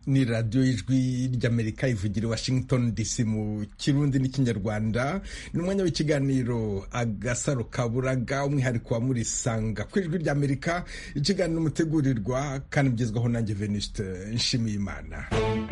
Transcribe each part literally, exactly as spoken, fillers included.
ni radiyo y'ijwi ry'Amerika ivugira Washington D C mu Kirundi n'Ikinyarwanda. Ni umwanya w'ikiganiro Agasaro Kaburaga, umwihariko wa Murisanga ku ijwi ry'Amerika, ikiganiro mutegurirwa kandi mugezwaho nanjye Venuste Nshimiyimana.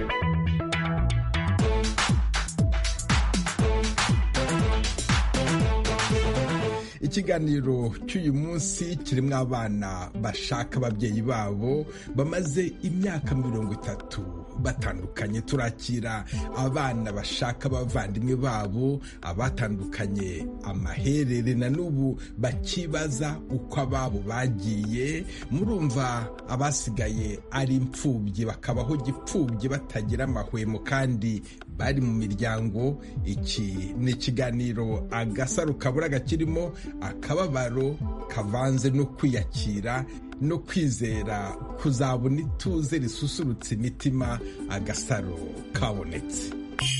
Ikiganiro cy'uyu munsi kirimo abana bashaka ababyeyi babo bamaze imyaka mirongo itatu batandukanye. Turakira abana bashaka abavandimwe babo abatandukanye amaherere na n'ubu bakibaza uko ababo bagiye. Murumva abasigaye ari imfubyi bakabaho gipfubyi batagira amahwemo kandi bari mu miryango. Iki ni ikiganiro Agasaro Kaburaga kirimo akababaro kavanze no kwiyakira no kwizera kuzabona ituze risusurutsa imitima. Agasaro kabonetse.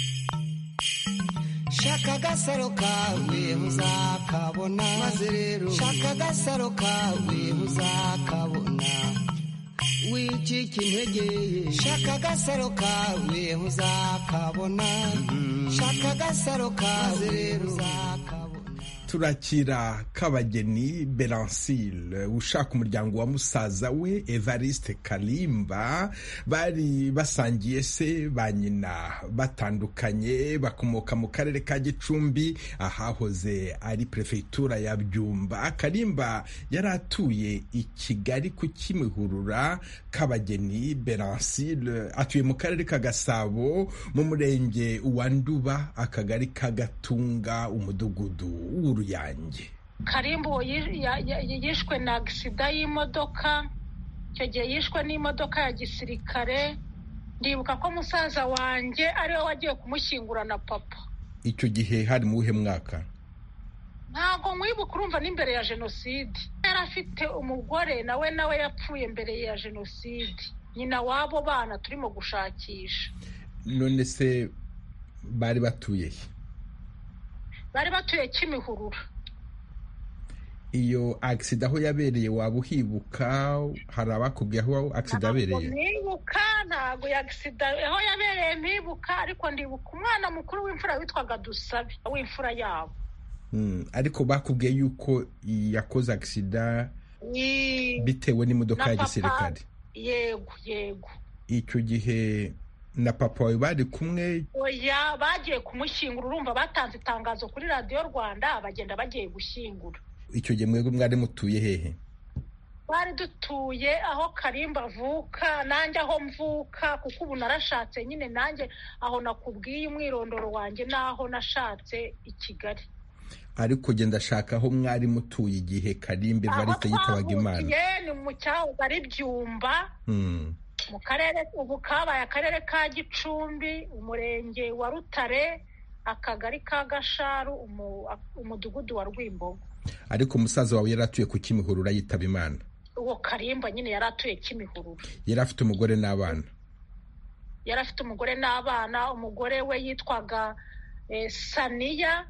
Shaka agasaro kawe muzakabona, maze rero shaka agasaro kawe muzakabona. Wicika intege, shaka agasaro kawe muzakabona, shaka agasaro kawe rero muzakabona. Turakira Kabageni Belancille ushaka umuryango wa musaza we Evariste Kalimba. Bari basangiye se ba nyina batandukanye, bakomoka mu karere ka Gicumbi ahahoze ari prefectura ya Byumba. Kalimba yari atuye i Kigali ku Kimihurura. Kabageni Belancille atuye mu karere ka Gasabo mu murenge wa Nduba, akagari ka Gatunga, umudugudu w'uru yanjye. Karimbo yishwe na agisida y'imodoka. Icyo gihe yishwe n'imodoka ya gisirikare. Ndibuka ko musaza wanjye ariwe wagiye kumushyingura na papa. Icyo gihe hari mu uhe mwaka? Ntago nkwibuka, urumva n'imbere ya jenoside. Yari afite umugore nawe nawe yapfuye mbere ya jenoside, nyina wabo bana turimo gushakisha. None se bari batuye he? Bari batuye Kimihurura. Iyo accident aho yabereye waba uhibuka? Hari abakubwiye aho accident yabereye? Nibuka ntago ya accident aho yabereye mpibuka, ariko ndibuka umwana mukuru w'imfura witwaga Dusabe w'imfura yabo. Mm, ariko bakubwiye yuko yakoze accident bitewe n'imodoka ya gisirikare. Yego yego. Icyo gihe na papa wawe bari kumwe? Oya, bagiye kumushyingura. Urumva batanze itangazo kuri Radio Rwanda bagenda bagiye gushyingura. Icyo gihe mwebwe mwari mutuye hehe? Bari dutuye aho Kalimba avuka, nanjye aho mvuka, kuko ubu narashatse nyine nanjye aho nakubwiye umwirondoro wanjye naho nashatse i Kigali. Ariko genda shaka aho mwari mutuye igihe Kalimba Evariste yitabaga Imana. Ni mu cyaho ari Byumba. Mm. Mu karere ubu kabaye akarere ka Gicumbi, umurenge wa Rutare, akagari ka Gasharu, umudugudu wa Rwimbogo. Ariko umusaza wawe yari atuye ku Kimihurura yitaba Imana? Uwo Kalimba nyine yari atuye Kimihurura. Yari afite umugore n'abana? Yari afite umugore n'abana. Umugore we yitwaga eh, Saniya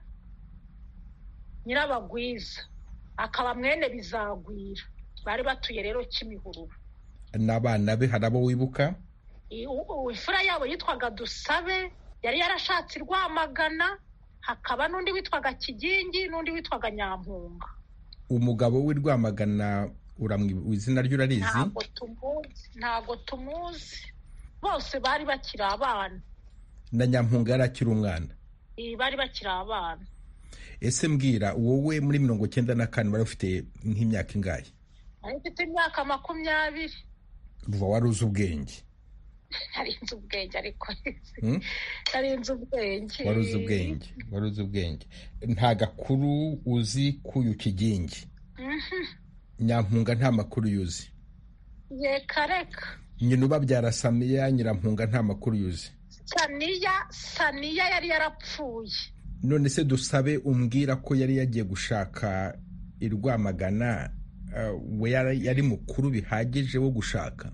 Nyirabagwiza, akaba mwene Bizagwira. Bari batuye rero Kimihurura. N'abana be hari abo wibuka? Imfura yabo yitwaga Dusabe, yari yarashatse Rwamagana. Hakaba n'undi witwaga Kigingi n'undi witwaga Nyampunga. Umugabo w'i Rwamagana uramwibuka izina ryo urarizi? Ntago tumuzi, ntago tumuzi. Bose bari bakiri abana. Na Nyampunga yari akiri umwana? Iyi bari bakiri abana. Ese mbwira, wowe muri mirongo cyenda na kane wari ufite nk'imyaka ingahe? Ari mfite imyaka makumyabiri. Uva wari uzi ubwenge? Nari nzi ubwenge ariko nari nzi ubwenge. Wari uzi ubwenge, wari uzi ubwenge. Nta gakuru uzi k'uyu Kigingi? Nyampunga nta makuru yuzi? Yeka reka. Nyina ubabyara Saniya Nyirampunga nta makuru yuzi? Saniya, Saniya yari yarapfuye. None se Dusabe umbwira ko yari yagiye gushaka i Rwamagana, uh, we yari mukuru bihagije wo gushaka?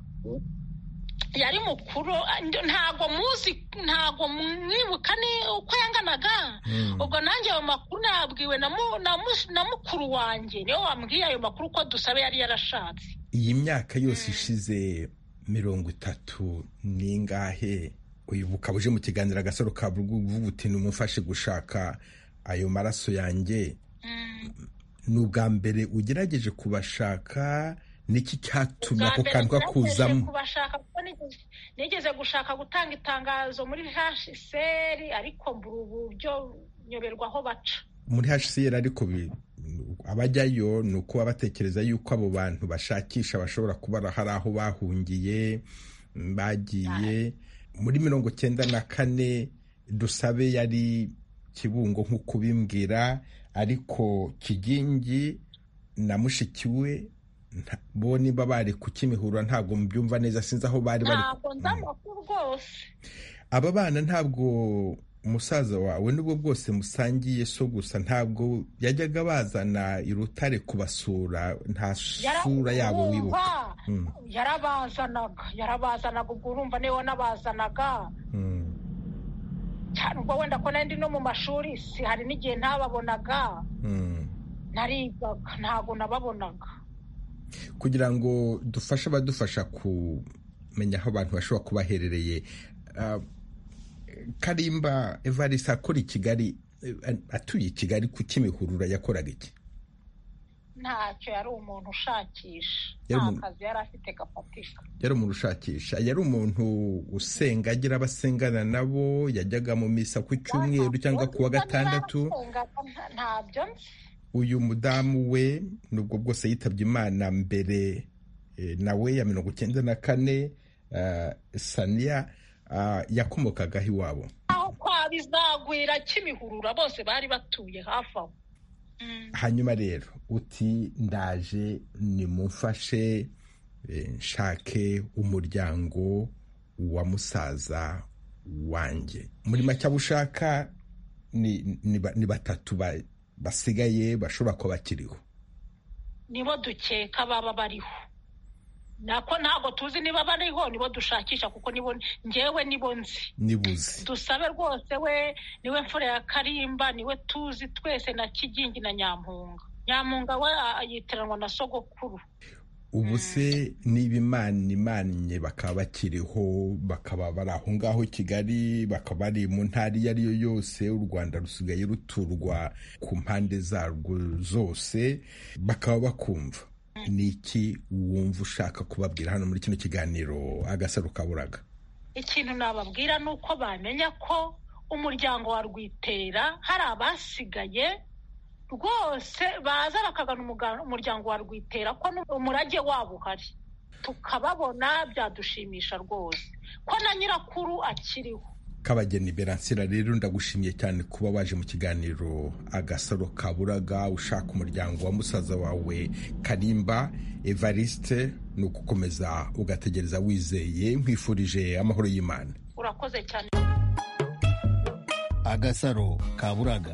Yari mukuru, ntago muzi, ntago mwibuka ni uko yanganaga. Mm. Ubwo nanjye ayo makuru nabwiwe na, mu, na, na mukuru wanjye niwe wambwiye ayo makuru ko Dusabe yari yarashatse. Iyi myaka yose ishize mirongo itatu n'ingahe uyu bukaba uje mu kiganiro Agasaro Kaburaga uvuga uti numufashe gushaka ayo maraso yanjye. Ni ubwa mbere ugerageje kubashaka, niki cyatumye ako kantu kakuzamo? Nigeze gushaka gutanga itangazo muri H C R ariko mbura uburyo nyoberwa aho baca muri H C R, ariko abajyayo ni uko batekereza yuko abo bantu bashakisha bashobora kuba hari aho bahungiye bagiye. Muri mirongo cyenda na kane Dusabe yari Kibungo nk'uko bimbwira, ariko Kigingi na mushiki we bo niba bari ku Kimihurura ntabwo mbyumva neza, sinzi aho bari bari. Ntabwo ndamakuru rwose. Aba bana ntabwo umusaza wawe nubwo bwose musangiye so gusa ntabwo yajyaga bazana i Rutare kubasura, nta sura yabo wibuka? Yarabazanaga yarabazanaga ubwo urumva niwe nabazanaga cyane ubwo wenda ko nandi no mu mashuri si hari n'igihe ntababonaga narigaga ntabwo nababonaga. Kugira ngo dufashe abadufasha kumenya aho abantu bashobora kubaherereye, Kalimba Evariste akora i Kigali, atuye i Kigali ku Kimihurura, yakoraga iki? Ntacyo, yari umuntu ushakisha, nta kazi yari afite gafatika. Yari umuntu ushakisha, yari umuntu usenga, agira abasengana nabo, yajyaga mu misa ku cyumweru cyangwa ku wa gatandatu? Ntabyo nzi. Uyu mudamu we nubwo bwose yitabye Imana mbere nawe ya mirongo cyenda na kane, Sania yakomokagaho iwabo aho kwa Bizagwira Kimihurura, bose bari batuye hafi aho. Hanyuma rero uti ndaje nimumfashe nshake umuryango wa musaza wanjye. Muri make abo ushaka ni, ni, ni batatu ba, basigaye bashobora kuba bakiriho? Nibo dukeka baba bariho, nako ntabwo tuzi niba bariho, nibo dushakisha kuko nibo ngewe nibo nzi nibuzi. Dusabe rwose we niwe mfura ya Kalimba, niwe tuzi twese, na Kigingi na Nyampunga. Nyampunga we yiteranwa na sogokuru. Ubu se niba Imana imanye bakaba bakiriho, bakaba bari aho ngaho Kigali, bakaba bari mu ntara iyo ari yo yose, u Rwanda rusigaye ruturwa ku mpande zarwo zose, bakaba bakumva, ni iki wumva ushaka kubabwira hano muri kino kiganiro Agasaro Kaburaga? Ikintu nababwira ni uko bamenya ko umuryango wa Rwitera hari abasigaye rwose, baza bakagana umuryango wa Rwitera ko umurage wabo uhari, tukababona byadushimisha rwose ko na nyirakuru akiriho. Kabageni Beransira, rero ndagushimiye cyane kuba waje mu kiganiro Agasaro Kaburaga ushaka umuryango wa musaza wawe Kalimba Evariste. Ni ukukomeza ugategereza wizeye, nkwifurije amahoro y'Imana. Urakoze cyane. Agasaro Kaburaga.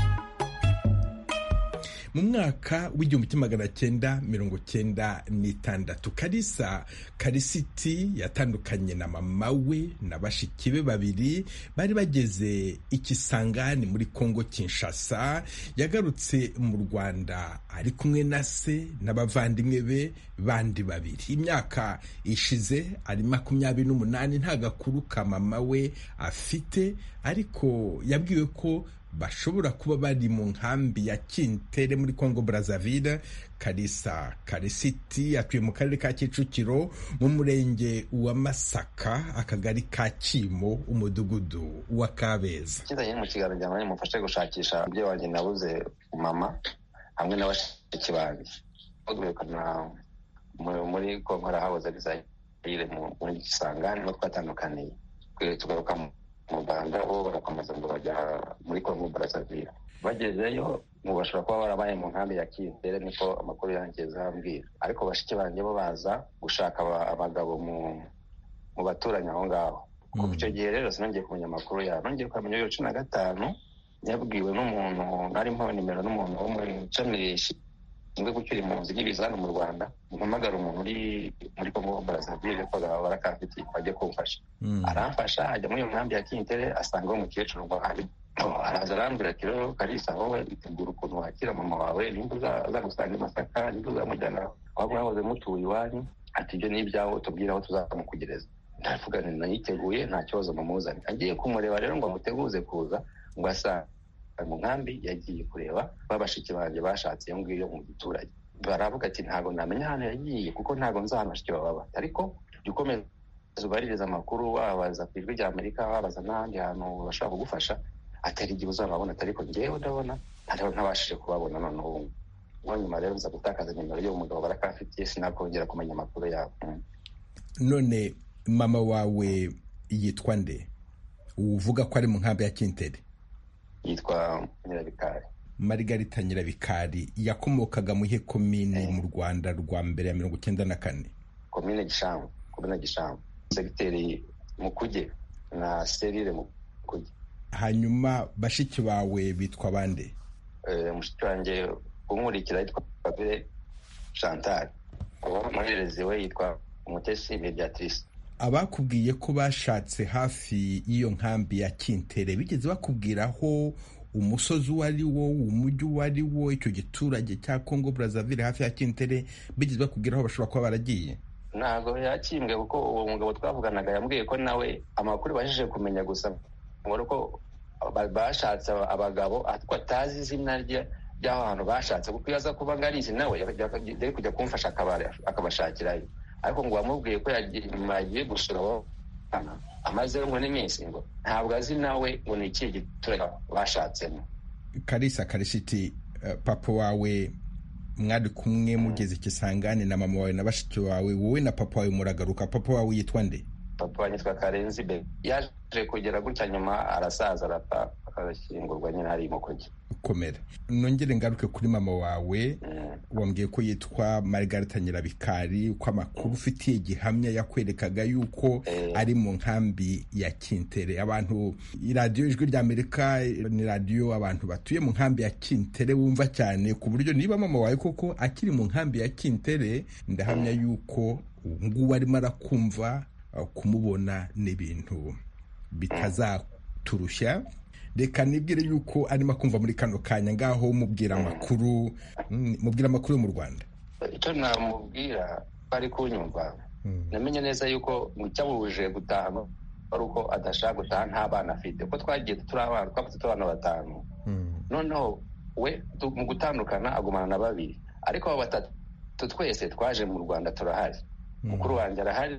Mu mwaka w'igihumbi kimwe magana cyenda mirongo cyenda n'itandatu, Kalisa Kalisiti yatandukanye na mama we na bashiki be babiri, bari bageze Ikisangani muri Kongo Kinshasa. Yagarutse mu Rwanda ari kumwe na se n'abavandimwe be bandi babiri. Imyaka ishize ari makumyabiri n'umunani, nta gakuru ka mama we afite, ariko yabwiwe ko bashobora kuba bari mu nkambi ya Kintere muri Congo Brazzaville. Kalisa Kalisiti atuye mu karere ka Kicukiro mu murenge wa Masaka, akagari ka Kimo, umudugudu wa Kabeza. Kizanye mu kiganiro cyane mufashe gushakisha ibyo wanjye nabuze mama hamwe n'abashiki banjye. Bagurukana muri Kongo hahoze bizayire muri Kisangani, no twatandukaniye tugaruka mu Rwanda, bo barakomeza ngo bajya muri Congo Brazzaville. Bagezeyo ngo bashobora kuba barabaye mu nkambi ya Kintere, niko amakuru yanjye zambwira, ariko bashiki banjye bo baza gushaka abagabo mu mu baturanyi aho ngaho. Kuko icyo gihe rero sinongeye kumenya amakuru yabo, nongeye kumenya yo cumi na gatanu yabwiwe n'umuntu, narimo nimero n'umuntu wo muri Chamireshi ngo gucyura impunzi y'ibizana mu Rwanda, mpamagara umuntu uri muri Congo Brazzaville ko barakafiti bajye kumfasha. Aramfasha ajya muri iyo nkambi ya Kintere, asanga uwo mukecuru ngo hari araza arambwira ati rero Kalisa, wowe itegura ukuntu wakira mama wawe, nimba uza gusanga i Masaka, nimba uzamujyana aho mwahoze mutuye iwanyu, ati ibyo ni ibyaho tubwire aho tuzamukugereza. Ndavuga nti nayiteguye nta kibazo mumuzane. Agiye kumureba rero ngo amuteguze kuza ngo asanga mu nkambi yagiye kureba babashiki banjye bashatse iyo ngiyo mu giturage. Baravuga ati ntabwo namenya ahantu yagiye kuko ntabwo nzi ahantu bashiki baba, ariko dukomeza ubaririza amakuru wabaza ku ijwi rya Amerika wabaza n'ahandi hantu bashobora kugufasha, atari igihe uzababona, ariko njyewe ndabona ntabashije kubabona noneho ubu. Ngo nyuma rero nza gutakaza nimero y'uwo mugabo barakafitiye, sinakongera kumenya amakuru yabo. None mama wawe yitwa nde? Uvuga ko ari mu nkambi ya Kintere. Yitwa Nyirabikari. Margarita Nyirabikari yakomokaga mu ihe komine mu Rwanda rwa mbere ya mirongo icyenda na kane? Komine Gishamvu, komine Gishamvu, segiteri Mukuge na serire Mukuge. Hanyuma bashiki bawe bitwa bande? Eh, mushiki wanjye umurikira yitwa Babire Chantal. Umuhererezi we yitwa Umutesi Mediatrice. Abakubwiye ko bashatse hafi y'iyo nkambi ya Kintere bigeze bakubwiraho umusozi wari wo, umujyi wari wo, icyo giturage cya Congo Brazzaville hafi ya Kintere bigeze bakubwiraho bashobora kuba baragiye? Ntabwo yakimbwe kuko uwo mugabo twavuganaga yambwiye ko nawe amakuru bashije kumenya gusa ngo ko bashatse abagabo atwa atazi izina rye ry'aho hantu bashatse, kuko yaza kuba ngarizi nawe yari kujya kumfasha akabashakirayo, ariko ngo wamubwiye ko yagiye gusura abo amaze ngo n'iminsi ngo ntabwo azi nawe ngo ni ikihe giturage bashatsemo. Kalisa Karishiti, uh, papa wawe mwari kumwe mugeze Kisangani na mama wawe na bashiki wawe, wowe na papa wawe muragaruka. Papa wawe yitwa nde? Papa wanjye yitwa Karenzi Be. Yaje kugera gutya nyuma arasaza arapfa akashyingurwa nyine hari Mukuge. Komera. Nongere ngaruke kuri mama wawe. Mm. Wambwiye ko yitwa Margarita Nyirabikari, uko amakuru ufitiye gihamya yakwerekaga yuko eh. ari mu nkambi ya Kintere. Abantu iradiyo Ijwi rya Amerika ni radiyo abantu batuye mu nkambi ya Kintere bumva cyane, ku buryo niba mama wawe koko akiri mu nkambi ya Kintere ndahamya mm. yuko ngubu arimo arakumva, kumubona n'ibintu bitazaturusha. Reka nibwire yuko arimo kumva muri kano kanya, ngaho mubwira amakuru, mubwira amakuru mu Rwanda. Icyo namubwira bari kunyumva, namenye neza yuko mucyabuje gutaha ari uko adashaka gutaha nta bana afite, ko twagiye turi abana twafite abana batanu. Noneho we mu gutandukana agumana na babiri, ariko abo batatu twese twaje mu Rwanda turahari. Mukuru wanjye arahari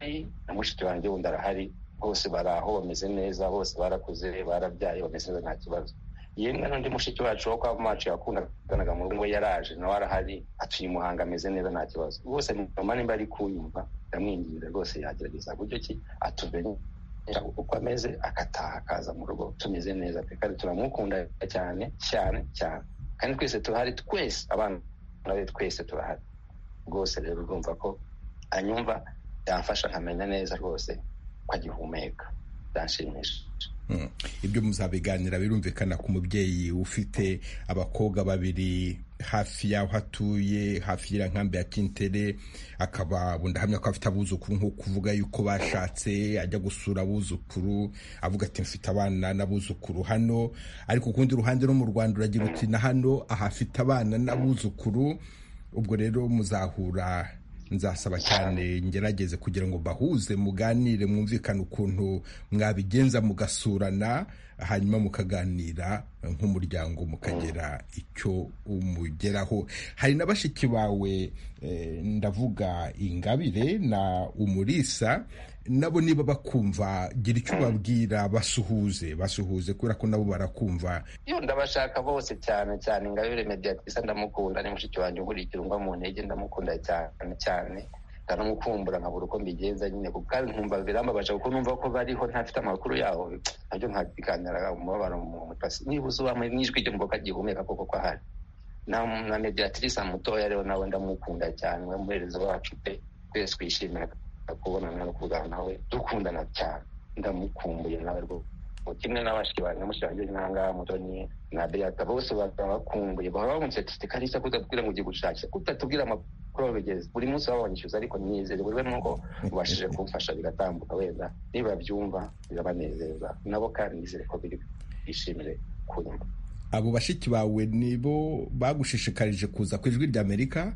na mushiki wanjye wundi arahari, bose baraho bameze neza, bose barakuze barabyaye bameze neza nta kibazo. Yemwe n'undi mushiki wacu wo kwa macu yakundanaga mu rugo yaraje nawe arahari, atuye Muhanga ameze neza nta kibazo. Bose mama nimba ari kunyumva ndamwinginze rwose yagerageza buryo ki atumenye uko ameze akataha akaza mu rugo tumeze neza, kandi turamukunda cyane cyane cyane, kandi twese turahari, twese abana nawe twese turahari rwose. Rero urumva ko anyumva yamfasha nkamenya neza rwose ko agihumeka, byanshimisha. Mm. Ibyo muzabiganira birumvikana ku mubyeyi ufite abakobwa babiri hafi yaho hatuye, hafi y'ira nkambi ya Kintere, akaba bundahamya ko afite abuzukuru, nko kuvuga yuko bashatse ajya gusura abuzukuru avuga ati mfite abana n'abuzukuru hano, ariko kundi ruhande no mu Rwanda uragira uti na hano ahafite abana n'abuzukuru. Ubwo rero muzahura, nzasaba cyane ngerageze kugira ngo bahuze muganire, mwumvikane ukuntu mwabigenza mugasurana, hanyuma mukaganira nk'umuryango mukagera icyo umugeraho. Hari n'abashiki bawe eh, ndavuga Ingabire na Umulisa, nabo niba bakumva gira icyo babwira, basuhuze basuhuze kubera ko nabo barakumva. Yo ndabashaka bose cyane cyane. Ingabire Mediatrice ndamukunda, ni mushiki wanjye nkurikira umva mu ntege, ndamukunda cyane cyane, ndanamukumbura nkabura uko mbigenza nyine, kuko kandi nkumva birambabaje kuko numva ko bariho ntafite amakuru yaho, nabyo nkabiganira umubabaro mu mutasi. Niba uzuba mu ijwi ryo mboka gihumeka koko ko ahari. Na na Mediatrice mutoya rero nawe ndamukunda cyane, we muhereza wacu pe, twese twishimira kubonana no kuvugana nawe, dukundana cyane, ndamukumbuye nawe rwose. Kimwe n'abashiki banjye mushanje nanga Mutoni na Beata, bose bakumbuye, bahora bamusetiste Kalisa kutatubwira ngo ugiye gushakira, kutatubwira amakuru bigeze. Buri munsi babonyishyuza, ariko nizere buri wese nuko ubashije kumfasha bigatambuka, wenda niba byumva birabanezeza nabo, kandi nizere ko biri bishimire kunyumva. Abo bashiki bawe nibo bagushishikarije kuza ku Ijwi rya Amerika?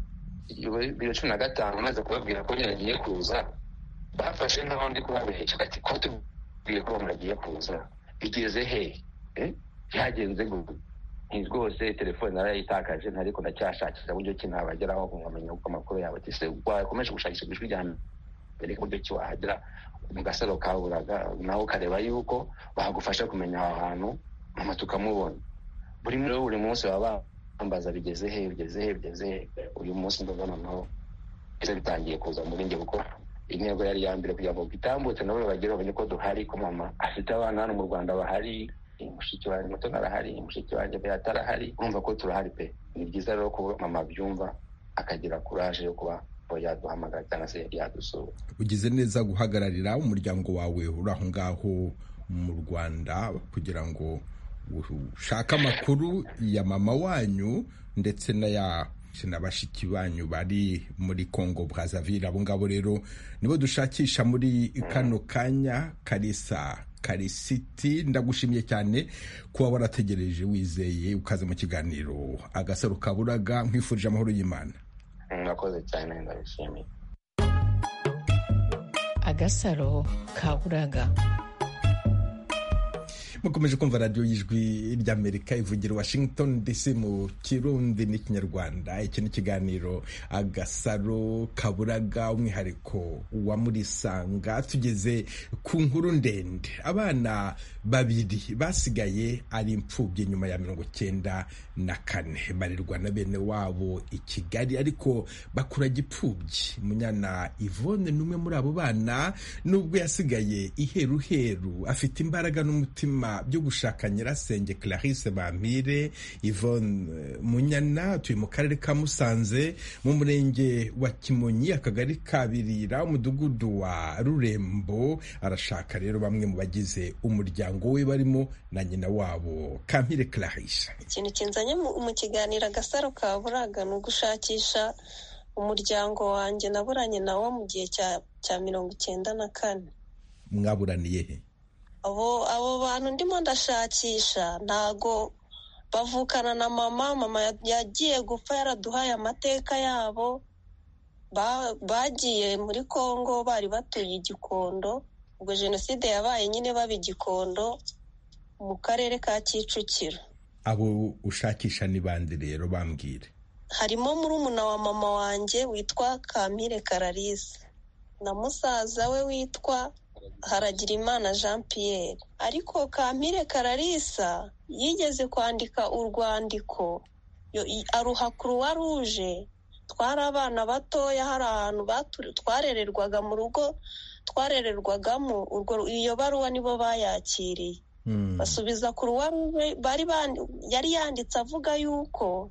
bibiri cumi na gatanu maze kubabwira ko nyine agiye kuza, bafashe nk'aho ndi kubabeshya ati ko tubwiye ko muragiye kuza bigeze he, byagenze gute? Ni rwose telefone narayitakaje, ariko ndacyashakisha uburyo ki nabageraho nkamenya uko amakuru yabo ati se wakomeje gushakisha ijwi rya mbere uburyo ki wahagera mu Gasaro ka Buraga, nawe ukareba yuko bagufasha kumenya aho hantu mama tukamubona. Buri buri munsi baba bambaza bigeze he bigeze he bigeze he. Uyu munsi ndabona naho ese bitangiye kuza muri nge kuko intego yari ya mbere kugira ngo bitambutse nabo bagere babone ko duhari, ko mama afite abana hano mu Rwanda bahari, mushiki wanjye muto narahari, mushiki wanjye yatarahari, urumva ko turahari pe. Ni byiza rero ko mama byumva akagira courage yo kuba yaduhamagara cyangwa se yadusura. Ugize neza guhagararira umuryango wawe uri aho ngaho mu Rwanda kugira ngo ushake amakuru ya mama wanyu ndetse n'aya bashiki banyu bari muri Congo Brazzaville. Abo ngabo rero nibo dushakisha muri kano kanya. Kalisa Kalisiti, ndagushimiye cyane kuba warategereje wizeye ukaza mu kiganiro Agasaro ka Buraga. Nkwifurije amahoro y'Imana. Mwakoze cyane, ndabishimiye. Agasaro ka Buraga. Mukomeje kumva radio y'Ijwi ry'Amerika ivugira Washington D C mu Kirundi n'Ikinyarwanda. Iki ni kiganiro Agasaro ka Buraga, umwihariko wa Murisanga. Tugeze ku nkuru ndende. Abana babiri basigaye ari impfubyi nyuma ya mirongo cyenda na kane barirwa na bene wabo i Kigali, ariko bakura gipfubyi. Munyana Yvonne numwe muri abo bana, nubwo yasigaye iheruheru, afite imbaraga n'umutima byo gushaka nyirasenge Clarisse Bampire. Yvonne Munyana tuye mu karere ka Musanze mu murenge wa Kimonyi, akagari ka Birira, umudugudu wa Rurembo. Arashaka rero bamwe mu bagize umuryango we barimo na nyina wabo Kampire Clarisse. Ikintu kinzanye mu kiganiro Agasaro ka Buraga ni ugushakisha umuryango wanjye naburanye nawo mu gihe cya cya mirongo icyenda na kane. Mwaburaniye he? abo abo bantu ndimo ndashakisha ntago bavukana na mama. Mama yagiye gupfa yaraduhaye amateka yabo. Bagiye muri Congo, bari batuye i Gikondo, ubwo jenoside yabaye nyine baba i Gikondo mu karere ka Kicukiro. Abo ushakisha ni bande rero bambwire? Harimo murumuna wa mama wanjye witwa Kampire Clarisse na musaza we witwa Haragirimana Jean Pierre. Ariko Kampire Clarisse yigeze kwandika urwandiko aruha Croix Rouge. Twari abana batoya, hari ahantu twarererwaga mu rugo twarererwagamo, urwo iyo baruwa nibo bayakiriye. Mm. Basubiza Croix Rouge, bari yari yanditse avuga yuko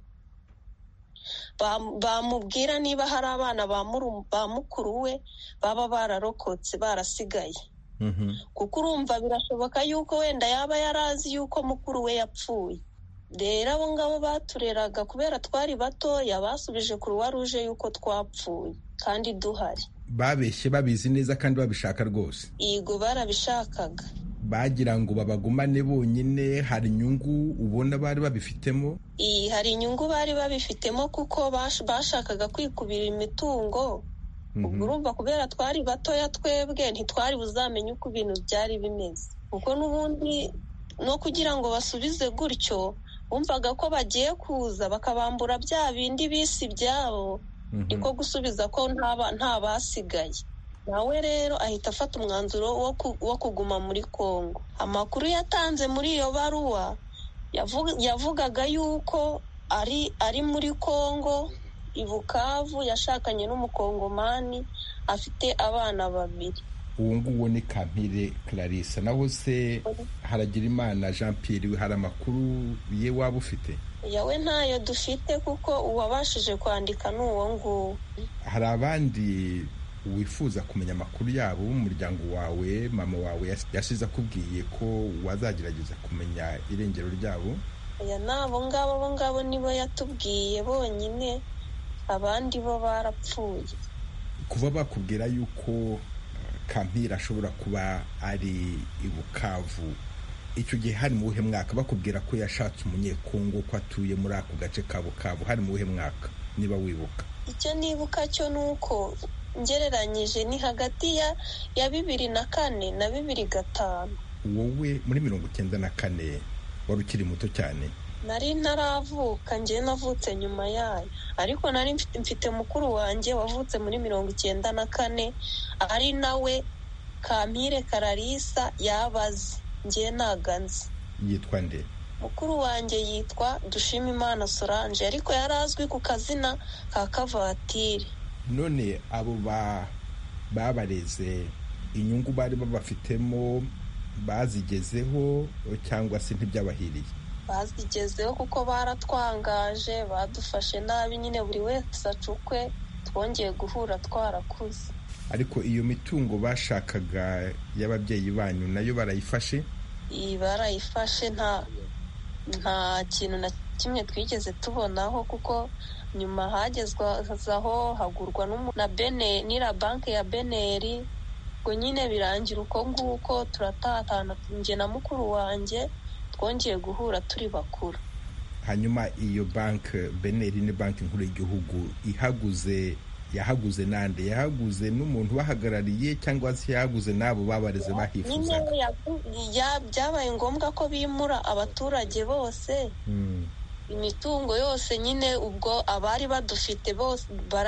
bamubwira niba hari abana ba mukuru we baba bararokotse barasigaye. Mm-hmm. Kuko urumva birashoboka yuko wenda yaba yarazi yuko mukuru we yapfuye. Rero abo ngabo batureraga kubera twari batoya basubije Croix Rouge yuko twapfuye kandi duhari. Babeshye babizi neza kandi babishaka rwose. Yego barabishakaga. Bagira ngo babagumane bonyine. Hari inyungu ubona bari babifitemo? Iyi hari inyungu bari babifitemo kuko bashakaga kwikubira imitungo. Mm-hmm. Urumva kubera twari batoya twebwe ntitwari buzamenye uko ibintu byari bimeze. Kuko n'ubundi no kugira ngo basubize gutyo bumvaga ko bagiye kuza bakabambura bya bindi bisi byabo. Mm-hmm. Niko gusubiza ko nta basigaye. Nawe rero ahita afata umwanzuro wo kuguma muri Congo. Amakuru yatanze muri iyo baruwa yavugaga yuko ari ari muri Congo i Bukavu, yashakanye n'umukongomani, afite abana babiri. Uwo nguwo ni Kampire Clarisse. Naho se Haragirimana Jean Pierre, hari amakuru ye waba ufite? Yawe ntayo dufite kuko uwabashije kwandika n'uwo nguwo. Hari abandi wifuza kumenya amakuru yabo mu muryango wawe? Mama wawe yasize akubwiye ko wazagerageza kumenya irengero ryabo? Oya, nabo ngabo abo ngabo nibo yatubwiye bonyine, abandi bo barapfuye. Kuva bakubwira yuko Kampire ashobora kuba ari i Bukavu, icyo gihe hari mu buhe mwaka? Bakubwira ko yashatse umunyekongo ko atuye muri ako gace ka Bukavu, hari mu buhe mwaka? niba wibuka? Icyo nibuka cyo ni uko ngereranyije ni hagati ya ya bibiri na kane na bibiri gatanu. Wowe muri mirongo icyenda na kane wari ukiri muto cyane? Nari ntaravuka, njye navutse nyuma yayo, ariko nari mfite mukuru wanjye wavutse muri mirongo icyenda na kane ari nawe Kampire Kararisa yabaze, njye naganze. Yitwa nde? Mukuru wanjye yitwa Dushimimana Solange, ariko yari azwi ku kazina ka Kavatiri. None abo ba babareze inyungu bari babafitemo bazigezeho cyangwa se ntibyabahiriye? Bazigezeho kuko baratwangaje, badufashe nabi, nyine buri wese acukwe, twongeye guhura twarakuze. Ariko iyo mitungo bashakaga y'ababyeyi banyu nayo barayifashe? Iyi barayifashe, nta nta kintu na kimwe twigeze tubonaho, kuko nyuma hagezwaho hagurwa na bene n'ira banki ya Beneri, ngo nyine birangira uko nguko turatatana, njye na mukuru wanjye twongeye guhura turi bakuru. Hanyuma iyo banki Beneri ni banki nkuru y'igihugu, ihaguze yahaguze nande? Yahaguze n'umuntu bahagarariye cyangwa se yahaguze n'abo babareze bahifuzaga? Byabaye ngombwa ko bimura abaturage bose, imitungo yose nyine, ubwo abari badufite bose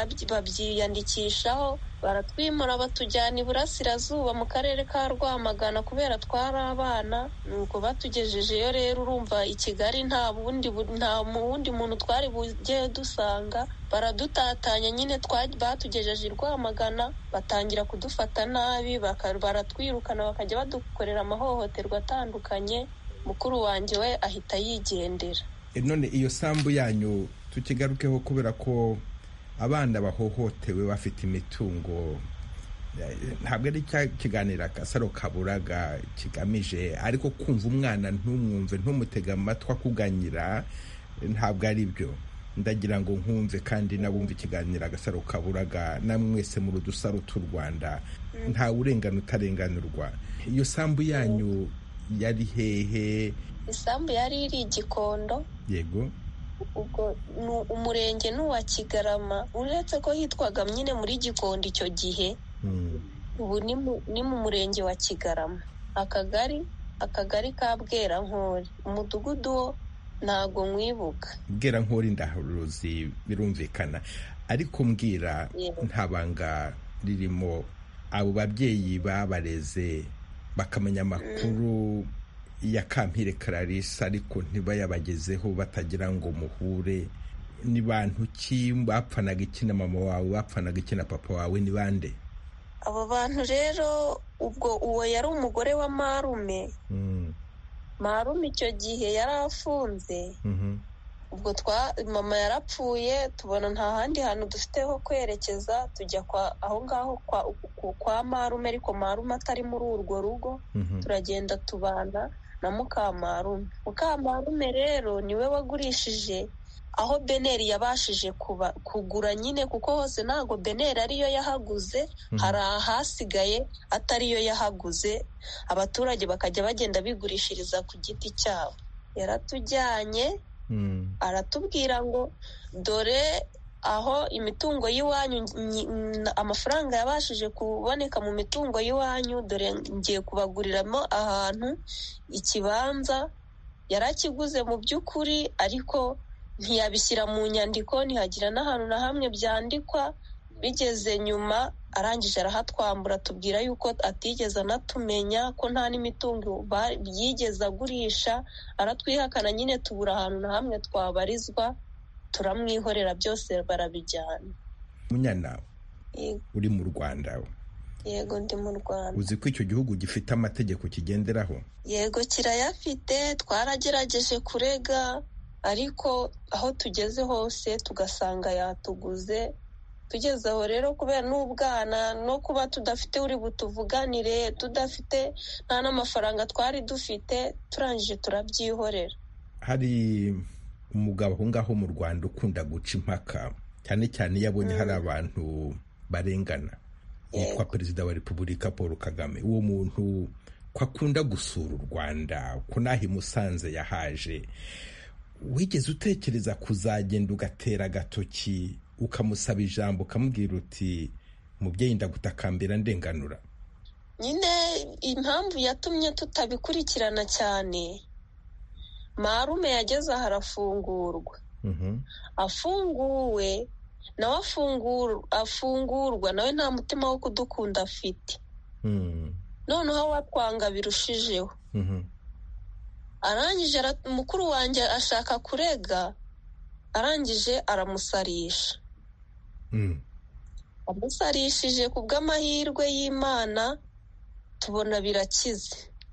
babyiyandikishaho, baratwimura batujyana iburasirazuba mu karere ka Rwamagana kubera twari abana. Nuko batugejejeyo rero, urumva i Kigali nta bundi nta wundi muntu twari bujye dusanga, baradutatanya nyine, batugejeje i Rwamagana batangira kudufata nabi, baratwirukana bakajya badukorera amahohoterwa atandukanye. Mukuru wanjye we ahita yigendera. None iyo sambu yanyu tukigarukeho, kubera ko abana bahohotewe bafite imitungo, ntabwo ari cya kiganiro Agasaro Kaburaga kigamije, ariko kumva umwana ntumwumve, ntumutega amatwi akuganyira, ntabwo ari byo. Ndagira ngo nkumve kandi nabumva ikiganiro Agasaro Kaburaga, namwese mu rudusaro tw'u Rwanda, nta urengana utarenganurwa. Iyo sambu yanyu yari hehe? Isambu yari iri Gikondo. Yego. Ubwo umurenge n'uwa Kigarama, uretse ko hitwaga nyine muri Gikondo icyo gihe, ubu ni mu murenge wa Kigarama. Akagari akagari ka Bwerankori, umudugudu wo ntago mwibuka. Bwerankori ndaharuzi birumvikana, ariko mbwira nta banga ririmo. Abo babyeyi babareze bakamenya amakuru ya Kampire Kararisa ariko ntibayabagezeho, batagira ngo muhure, ni bantu ki? Bapfanaga iki na mama wawe? Bapfanaga iki na papa wawe? Ni bande abo bantu rero? Ubwo uwo yari umugore wa Marume. mm. Marume icyo gihe yari afunze. mm-hmm. Ubwo twa mama yarapfuye, tubona nta handi hantu dufite ho kwerekeza, tujya kwa aho ngaho kwa, kwa Marume, ariko Marume atari muri urwo rugo. mm-hmm. Turagenda tubana na Mukamarume. Mukamarume rero niwe wagurishije aho Beneri yabashije kuba kugura nyine, kuko hose ntago Beneri ariyo yahaguze. mm-hmm. Hari ahasigaye atariyo yahaguze, abaturage bakajya bagenda bigurishiriza ku giti cyabo. Yaratujyanye. mm. Aratubwira ngo dore aho imitungo y'iwanyu, amafaranga yabashije kuboneka mu mitungo y'iwanyu, dore ngiye kubaguriramo ahantu ikibanza. Yarakiguze mu by'ukuri, ariko ntiyabishyira mu nyandiko, ntihagira n'ahantu na hamwe byandikwa. Bigeze nyuma arangije arahatwambura, tubwira yuko atigeze anatumenya, ko nta n'imitungo yigeze agurisha. Aratwihakana nyine, tubura ahantu na hamwe twabarizwa, turamwihorera, byose barabijyana. Munyana, uri mu Rwanda? Yego, ndi mu Rwanda. Uzi ko icyo gihugu gifite amategeko kigenderaho? Yego, kirayafite. Twaragerageje kurega, ariko aho tugeze hose tugasanga yatuguze. Tugeze aho rero, kubera n'ubwana no kuba tudafite uri butuvuganire, tudafite nta n'amafaranga twari dufite, turangije turabyihorera. Hari umugabo aho ngaho mu Rwanda ukunda guca impaka, cyane cyane iyo abonye mm. hari abantu barengana, yitwa Perezida wa Repubulika Paul Kagame. Uwo muntu ko akunda gusura u Rwanda, ko naho i Musanze yahaje, wigeze utekereza kuzagenda ugatera agatoki ukamusaba ijambo ukamubwira uti mubyeyi ndagutakambira ndenganura? nyine impamvu yatumye tutabikurikirana cyane, marume yageze aha arafungurwa. afunguwe nawe afungurwa nawe nta mutima wo kudukunda afite. noneho watwanga birushijeho. arangije mukuru wanjye ashaka kurega, arangije aramusarisha. amusarishije ku bw'amahirwe y'Imana tubona birakize.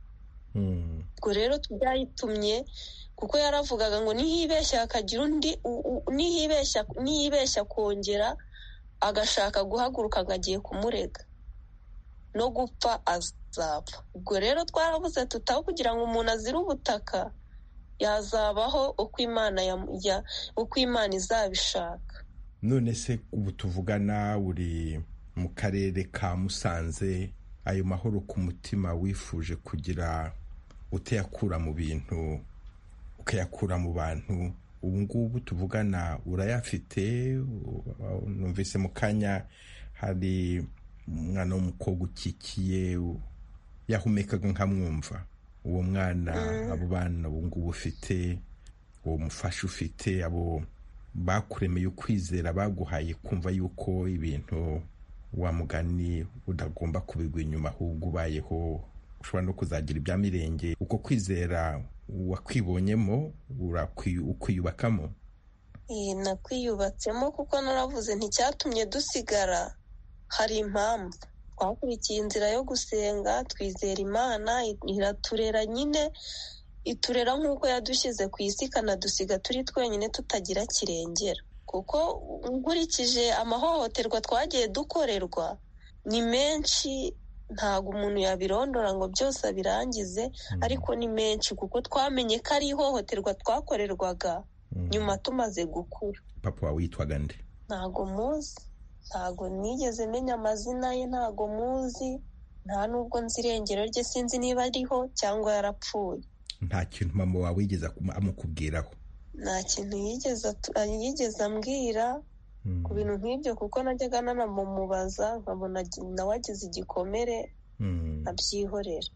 ubwo rero byayitumye, kuko yaravugaga ngo nihibeshya hakagira undi, nihibeshya nihibeshya kongera agashaka guhaguruka ngo agiye kumurega no gupfa azapfa. ubwo rero twaravuze tutaho kugira ngo umuntu azire ubutaka, yazabaho uko Imana ya uko Imana izabishaka. none se ubu tuvugana uri mu karere ka Musanze, ayo mahoro ku mutima wifuje kugira utayakura mu bintu ukayakura mu bantu, ubu ngubu tuvugana urayafite? numvise mu kanya hari umwana w'umukobwa ukikiye yahumekaga nkamwumva. uwo mwana abo bana ubu ngubu ufite, uwo mufasha ufite, abo bakuremeye ukwizera baguhaye kumva yuko ibintu wa mugani udagomba kubigwa inyuma, ahubwo ubayeho ushobora no kuzagira ibya mirenge, uko kwizera wakwibonyemo ukwiyubakamo? nakwiyubatsemo kuko naravuze nticyatumye dusigara, hari impamvu. twakurikiye inzira yo gusenga, twizera Imana, iraturera nyine, iturera nk'uko yadushyize ku isi ikanadusiga turi twenyine tutagira kirengera. kuko nkurikije amahohoterwa twagiye dukorerwa ni menshi, ntabwo umuntu yabirondora ngo byose abirangize, ariko ni menshi kuko twamenye ko ari ihohoterwa twakorerwaga nyuma tumaze gukura. papa wawe yitwaga nde? ntago muzi, ntago nigeze menya amazina ye, ntago muzi, nta nubwo nzi irengero rye, sinzi niba ariho cyangwa yarapfuye. nta kintu mama wawe yigeze amukubwiraho? nta kintu yigeze ambwira ku bintu nk'ibyo, kuko najyaga nanamumubaza nkabona nawe agize igikomere abyihorera.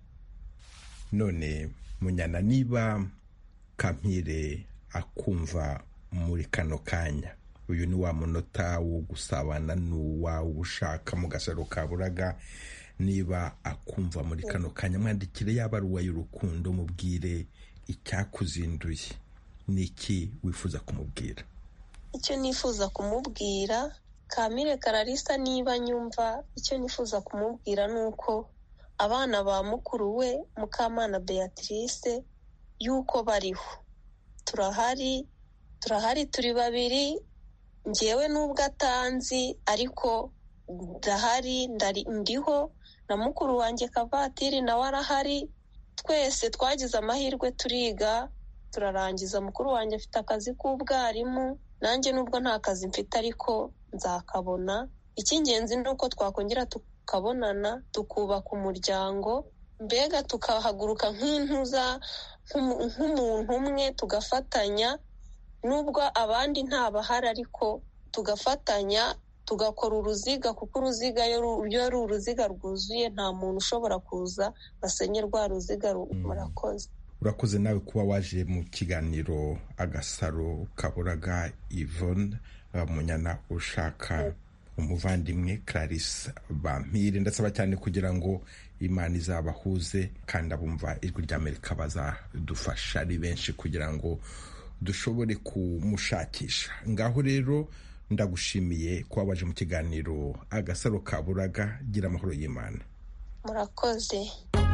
none Munyana, niba Kampire akumva muri kano kanya, uyu ni wa munota wo gusabana n'uwa ushaka mu gasaro ka Buraga, niba akumva muri kano kanya mwandikire yabaruwa y'urukundo, mubwire icyakuzinduye. niki wifuza kumubwira? icyo nifuza kumubwira, Kampire Clarisse niba nyumva, icyo nifuza kumubwira ni uko abana ba mukuru we Mukamana Beatrice yuko bariho, turahari turahari turi babiri, njyewe nubwo atanzi ariko ndahari, ndiho na mukuru wanjye Kavatiri nawe arahari. twese twagize amahirwe turiga turarangiza. mukuru wanjye afite akazi k'ubwarimu, nanjye nubwo nta kazi mfite ariko nzakabona. icy'ingenzi ni uko twakongera tukabonana, tukubaka umuryango, mbega tukahaguruka nk'intuza, nk'umuntu umwe, tugafatanya. nubwo abandi ntabahari ariko tugafatanya tugakora uruziga, kuko uruziga iyo ari uruziga rwuzuye nta muntu ushobora kuza basenye rwa ruziga. murakoze. urakoze nawe kuba waje mu kiganiro Agasaro ka Buraga. Yvonne Munyana ushaka umuvandimwe Clarisse Bampire, ndasaba cyane kugira ngo Imana izabahuze, kandi abumva ijwi ry'Amerika bazadufasha ari benshi kugira ngo dushobore kumushakisha. ngaho rero ndagushimiye kuba waje mu kiganiro Agasaro ka Buraga. gira amahoro y'Imana. murakoze.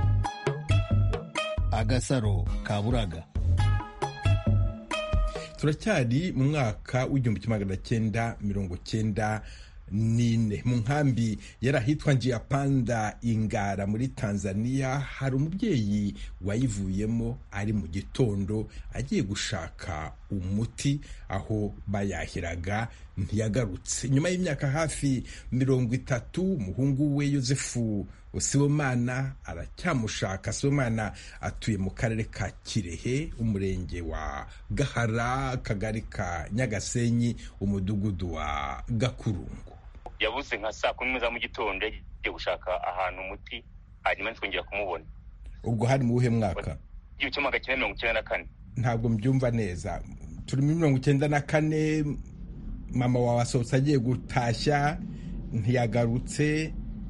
Agasaro ka Buraga. turacyari mu mwaka w'igihumbi kimwe magana cyenda mirongo cyenda n'ine mu nkambi yari ahitwa Njiyapanda Ingara muri Tanzania. hari umubyeyi wayivuyemo ari mu gitondo agiye gushaka umuti aho bayahiraga ntiyagarutse. Nyuma y'imyaka hafi mirongo itatu umuhungu we Yosefu Sibomana aracyamushaka. Sibomana atuye mu karere ka Kirehe, umurenge wa Gahara, akagari ka Nyagasenyi, umudugudu wa Gakurungu. Yabuze nka saa kumi za mu gitondo yagiye gushaka ahantu umuti, hanyuma twongera kumubona. Ubwo hari mu buhe mwaka? Igihumbi kimwe magana cyenda mirongo icyenda na kane. Ntabwo mbyumva neza. Turi muri mirongo icyenda na kane, mama wawe asohotse agiye gutashya ntiyagarutse,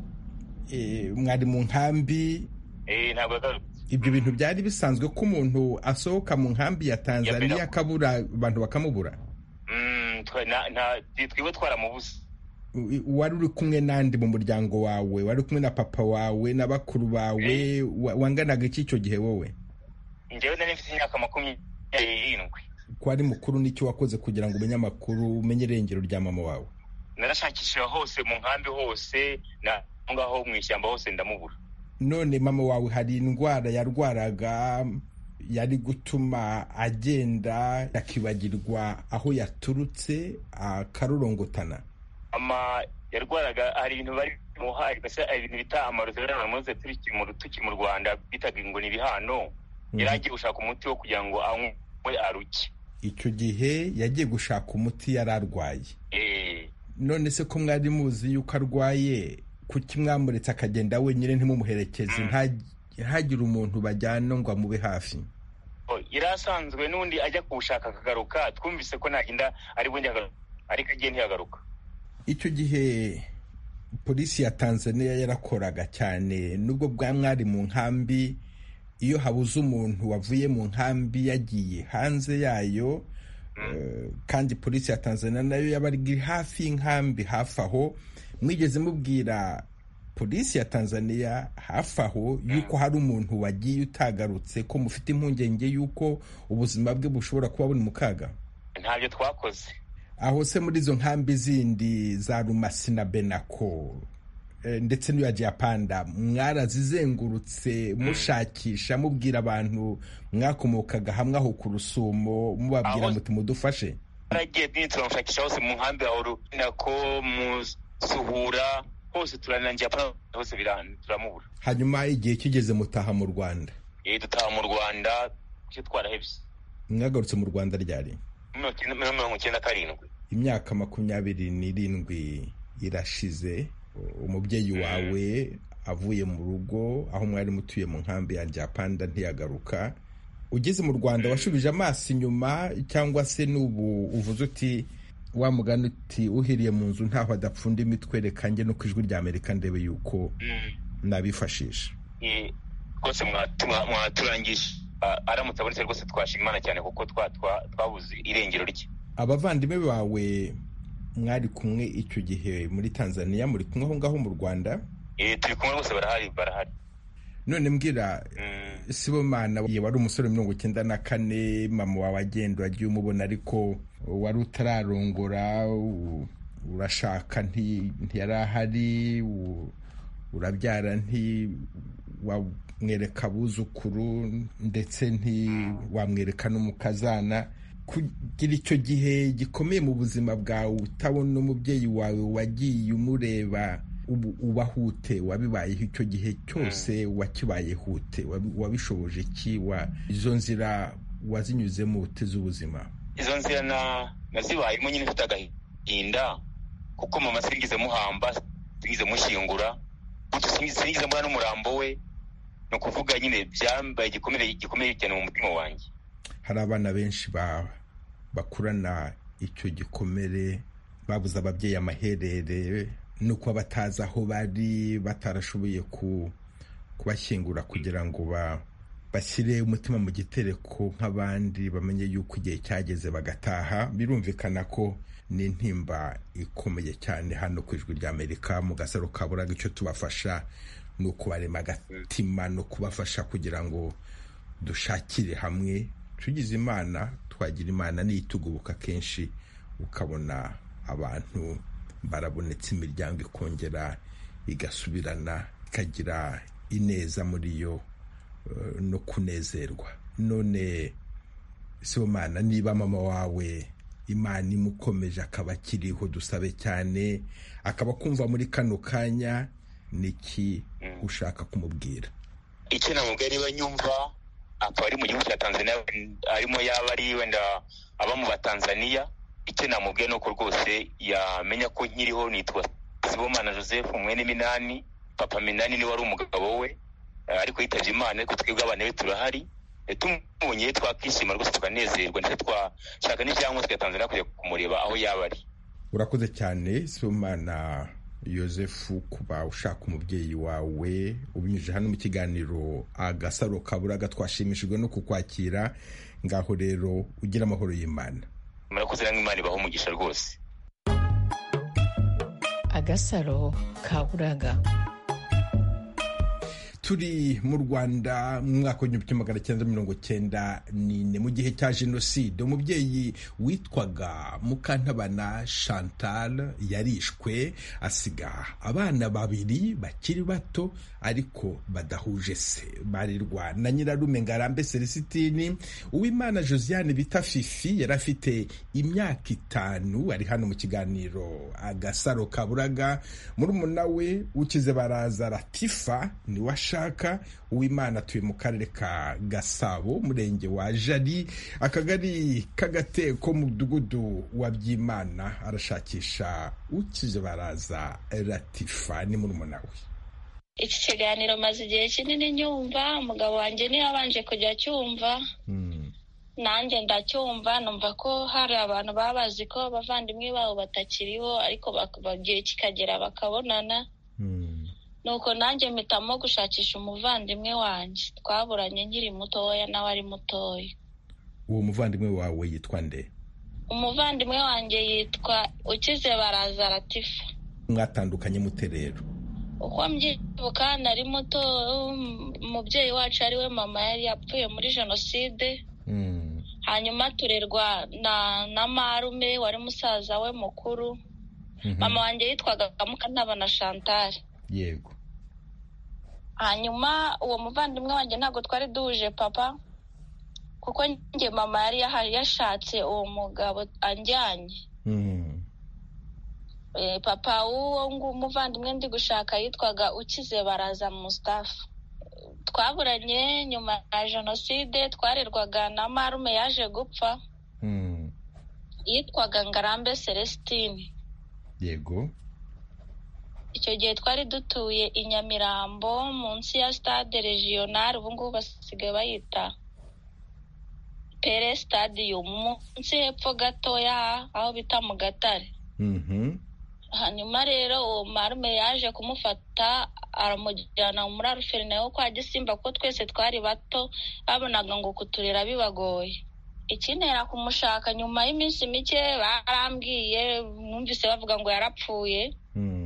e, mwari mu nkambi. Eh, ntabwo yagarutse. Ibyo bintu byari bisanzwe ko umuntu asohoka mu nkambi ya Tanzania akabura abantu bakamubura? Mm, na na twiwe twaramubuze. Wari uri kumwe nandi mu muryango wawe? Wari kumwe na papa wawe na bakuru bawe? Wanganaga iki icyo gihe wowe? Njyewe nari mfite imyaka makumyabiri n'irindwi. Ko ari mukuru, n'icyo wakoze kugira ngo umenye amakuru, umenye irengero rya mama wawe? Narashakishije hose mu nkambi hose, na ngaho mu ishyamba hose ndamubura. None mama wawe hari indwara yarwaraga yari gutuma agenda akibagirwa aho yaturutse akarorongotana? Mama yarwaraga, hari ibintu bari muhaye base ibintu bita amarozera amaze turi mu rutuki mu Rwanda bitaga ngo ni bihano. Yaragiye gushaka umuti wo kugira ngo anywe aruki. Icyo gihe yagiye gushaka umuti yararwaye. Eh, none se ko mwari muzi yuko arwaye, kuki mwamuretse akagenda wenyine ntimumuherekeze? Ntihagire umuntu bajyana ngo amube hafi? Oh, yarasanzwe n'undi ajya kushaka akagaruka, twumvise ko nagenda ari bundi agaruka, ariko agiye ntiyagaruka. Icyo gihe polisi ya Tanzania yarakoraga cyane, nubwo bwa mwari mu nkambi. Iyo habuze umuntu wavuye mu nkambi yagiye hanze yayo, uh, kandi polisi ya Tanzania nayo yabari hafi y'inkambi hafi aho, mwigeze mubwira polisi ya Tanzania hafi aho yuko hari umuntu wagiye utagarutse, ko mufite impungenge yuko ubuzima bwe bushobora kuba buri mu kaga? Ntabyo twakoze. Aho se muri izo nkambi zindi za Rumasi na Benako ndetse n'iyo Japanda, mwarazizengurutse mushakisha, mubwira abantu mwakomokaga hamwe aho ku Rusumo, mubabwira muti mudufashe? Aragiye turamufakisha hose mu nkambi ya Nako, mu Suhura, hose turanangiye hose birana turamubura. Hanyuma igihe kigeze mutaha mu Rwanda? Eh, dutaha mu Rwanda cyo twarahebye. Mwagarutse mu Rwanda ryari? mirongo icyenda na karindwi. Imyaka makumyabiri n'irindwi irashize. Umubyeyi wawe avuye mu rugo aho mwari mutuye mu nkambi ya Japanda ntiyagaruka. Ugeze mu Rwanda washubije amaso inyuma, cyangwa se n'ubu uvuze uti wa mugani uti uhiriye mu nzu ntaho adapfunda imitwe, reka njye no ku Ijwi rya Amerika ndebe yuko nabifashisha? Eh, rwose mwaturangisha, aramutse abonetse rwose twashima Imana cyane, kuko twabuze irengero rye. Abavandimwe bawe mwari kumwe icyo gihe muri Tanzania, muri kumwe aho ngaho mu Rwanda? Eh, turi kumwe bose, barahari barahari. None mbwira, mm. Sibomana wari umusore mirongo icyenda na kane, mama wawe agenda wagiye umubona, ariko wari utararongora, urashaka ntiyarahari, urabyara ntiwamwereka abuzukuru, ndetse ntiwamwereka n'umukazana. Kugira icyo gihe gikomeye mu buzima bwawe utabona umubyeyi wawe wagiye umureba, ubahute, wabibayeho icyo gihe cyose, wakibayehute, wabishoboje ki? Izo nzira wazinyuzemo uteze ubuzima? Izo nzira na nazibayemo nyine mfite agahinda, kuko mama singize muhamba, singize mushingura, singize mbona n'umurambo we. No kuvuga nyine byambaye gikomere gikomeye cyane mu mutima wanjye. Hari abana benshi ba bakurana icyo gikomere, babuze ababyeyi amaherere, nuko bataza aho bari, batarashoboye kubashyingura kugira ngo bashyire umutima mu gitereko nk'abandi, bamenye yuko igihe cyageze bagataha. Birumvikana ko ni intimba ikomeye cyane. Hano ku Ijwi rya Amerika mu Gasaro Kaburaga, icyo tubafasha ni ukubarema agatima no kubafasha kugira ngo dushakire hamwe. Tugize Imana, twagira Imana nitugubuka kenshi, ukabona abantu barabonetse, imiryango ikongera igasubirana, ikagira ineza muri yo, uh, no kunezerwa. None Sibomana, niba mama wawe Imana imukomeje akaba akiriho, dusabe cyane akaba kumva muri kano kanya, niki ushaka kumubwira? Icyo namubwira niba nyumva akaba ari mu gihugu cya Tanzania, arimo yaba ari wenda aba mu Batanzania, icyo namubwira nuko rwose yamenya ko nkiriho, nitwa Sibomana Joseph mwene Minani. Papa Minani niwe wari umugabo we, ariko yitavye Imana, ariko twebwe abana be turahari. Tumubonye twakishima rwose tukanezerwa, ndetse twashaka n'icyangombwa twa Tanzania kujya kumureba aho yaba ari. Urakoze cyane Sibomana Joseph kuba ushaka umubyeyi wawe, ubinyujije hano mu kiganiro Agasaro Kaburaga. Twashimishijwe no kukwakira, ngaho rero ugira amahoro y'Imana. Murakoze namwe, Imana ibaho umugisha rwose. Agasaro Kaburaga. Turi mu Rwanda mu mwaka w'igihumbi kimwe magana cyenda mirongo cyenda n'ine, mu gihe cya jenoside. Umubyeyi witwaga Mukantabana Chantal yarishwe, asiga abana babiri bakiri bato ariko badahuje se. Barirwa na nyirarume Ngarambe Celestine. Uwimana Josiane bita Fifi yari afite imyaka itanu. Ari hano mu kiganiro Agasaro Kaburaga. Murumuna we Ukizebaraza Latifa ni washa Uwimana atuye mu karere ka Gasabo, murenge wa Jari, akagari k'Agateko, mu mudugudu wa Byimana. Arashakisha Ukizebaraza Latifa, ni murumuna we. Iki kiganiro maze igihe kinini nyumva, umugabo wanjye niyo abanje kujya cyumva, mm. nanjye ndacyumva, numva ko hari abantu baba bazi ko abavandimwe babo batakiriho, ariko bagiye kikagera bakabonana. mm. Nuko nanjye mpitamo gushakisha umuvandimwe wanjye twaburanye nkiri mutoya nawe ari mutoya. Uwo muvandimwe wawe yitwa nde? Umuvandimwe wanjye yitwa Ukizebaraza Latifa. Mwatandukanye mute rero? Uko mbyibuka nari muto, umubyeyi wacu ari we mama yari yapfuye muri jenoside. mm. Hanyuma turerwa na na marume wari musaza we mukuru. mm-hmm. Mama wanjye yitwaga Mukantabana Chantal. Yego. Hanyuma uwo muvandimwe wanjye ntabwo twari duhuje papa, kuko njye mama yari yahari yashatse uwo mugabo anjyanye. mm. e, papa uwo ngo umuvandimwe ndi gushaka yitwaga Ukizebaraza Mustafa. Twaburanye nyuma ya jenoside, twarerwaga na marume yaje gupfa. mm. Yitwaga Ngarambe Celestine. Yego. Icyo gihe twari dutuye i Nyamirambo munsi ya stade regional, ubu ngubu basigaye bayita Pere Stadium, munsi hepfo gatoya aho bita mu Gatare. mhm Hanyuma rero uwo marume yaje kumufata aramujyana muri Aruferina yo kwa Gisimba, ko twese twari bato, babonaga ngo kuturera bibagoye. Ikintera kumushaka nyuma y'iminsi mike barambwiye, numvise bavuga ngo yarapfuye. mm.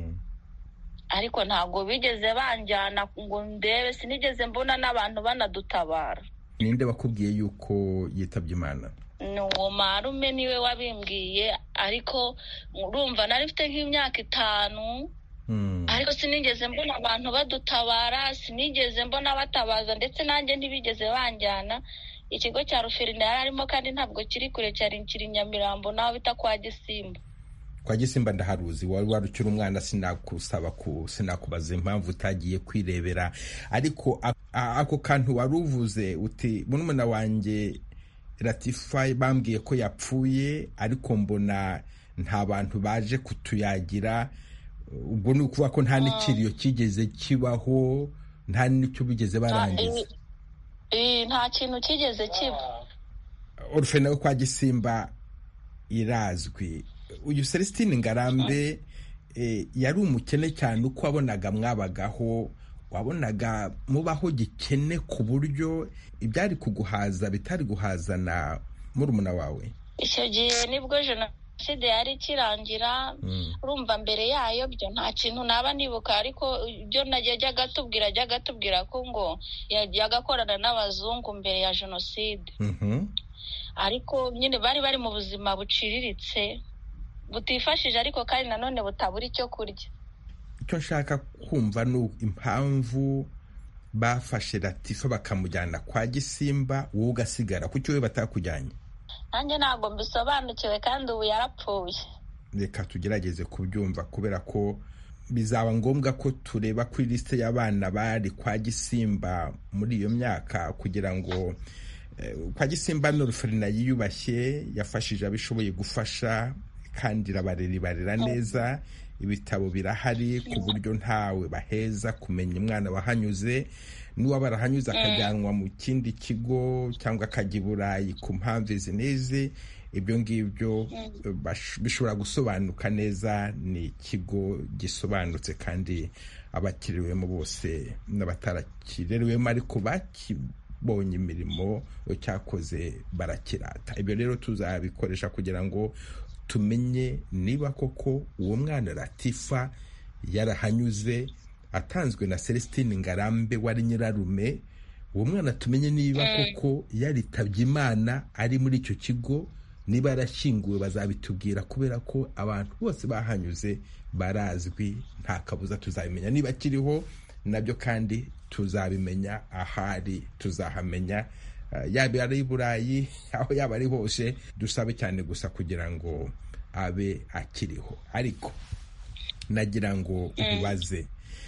Ariko ntabwo bigeze banjyana ngo ndebe, sinigeze mbona n'abantu banadutabara. Ninde bakubwiye yuko yitabye Imana? N'uwo marume niwe wabimbwiye, ariko urumva nari mfite nk'imyaka itanu. mm. Ariko sinigeze mbona abantu badutabara, sinigeze mbona batabaza, ndetse nanjye ntibigeze banjyana. Ikigo cya Ruferina yari arimo kandi ntabwo kiri kure, cyari kiri Nyamirambo naho bita kwa Gisimba. Kwa Gisimba ndaharuzi, wari warukira umwana, sinakusaba ku sinakubaza impamvu utagiye kwirebera. Ariko ako kantu waruvuze uti murumuna wanjye Latifa bambwiye ko yapfuye, ariko mbona nta bantu baje kutuyagira. Ubwo ni ukuvuga ko nta n'ikiriyo kigeze kibaho, nta n'icyo bigeze barangiza. Eh, nta kintu kigeze kiba. Orufena yo kwa Gisimba irazwi. Uyu Celestine Ngarambe eh, yari umukene cyane, uko wabonaga mwabagaho, wabonaga mubaho gikene ku buryo ibyari kuguhaza bitari guhazana murumuna wawe. Icyo gihe nibwo jenoside yari kirangira. mm. Urumva mbere yayo byo nta kintu naba nibuka, ariko byo najyaga tubwira ajyaga tubwira ko ngo yajyaga akorana n'abazungu mbere ya jenoside. mhm Ariko nyine bari bari mu buzima buciriritse butifashije, ariko kandi nanone butabura icyo kurya. Icyo nshaka kumva ni impamvu bafashe Latifa bakamujyana kwa Gisimba, wowe ugasigara. Kuki wowe batakujyanye? nanjye ntabwo mbisobanukiwe kandi ubu yarapfuye. Reka tugerageze kubyumva kubera ko bizaba ngombwa ko tureba kuri liste y'abana bari kwa Gisimba muri iyo myaka kugira ngo eh, kwa Gisimba Norferina yiyubashye yafashije abishoboye gufasha kandi rabareri barera neza. Ibitabo birahari ku buryo ntawe baheza kumenya umwana wahanyuze n'uwa barahanyuze akajyanwa mu kindi kigo cyangwa akajya i Burayi ku mpamvu izi n'izi. Ibyo ngibyo bishobora gusobanuka neza. Ni ikigo gisobanutse kandi abakiriwemo bose n'abatarakirewemo ariko bakibonye imirimo cyakoze barakirata. Ibyo rero tuzabikoresha kugira ngo tumenye niba koko uwo mwana Latifa yarahanyuze atanzwe na Celestine Ngarambe wari nyirarume. Uwo mwana tumenye niba koko yaritabye Imana ari muri icyo kigo. Niba yarashyinguwe bazabitubwira kubera ko abantu bose bahanyuze barazwi, nta kabuza tuzabimenya niba akiriho nabyo kandi tuzabimenya ahari tuzahamenya. Yaba ari i Burayi aho yaba ari hose dusabe cyane gusa kugira ngo abe akiriho. Ariko nagira ngo ubaze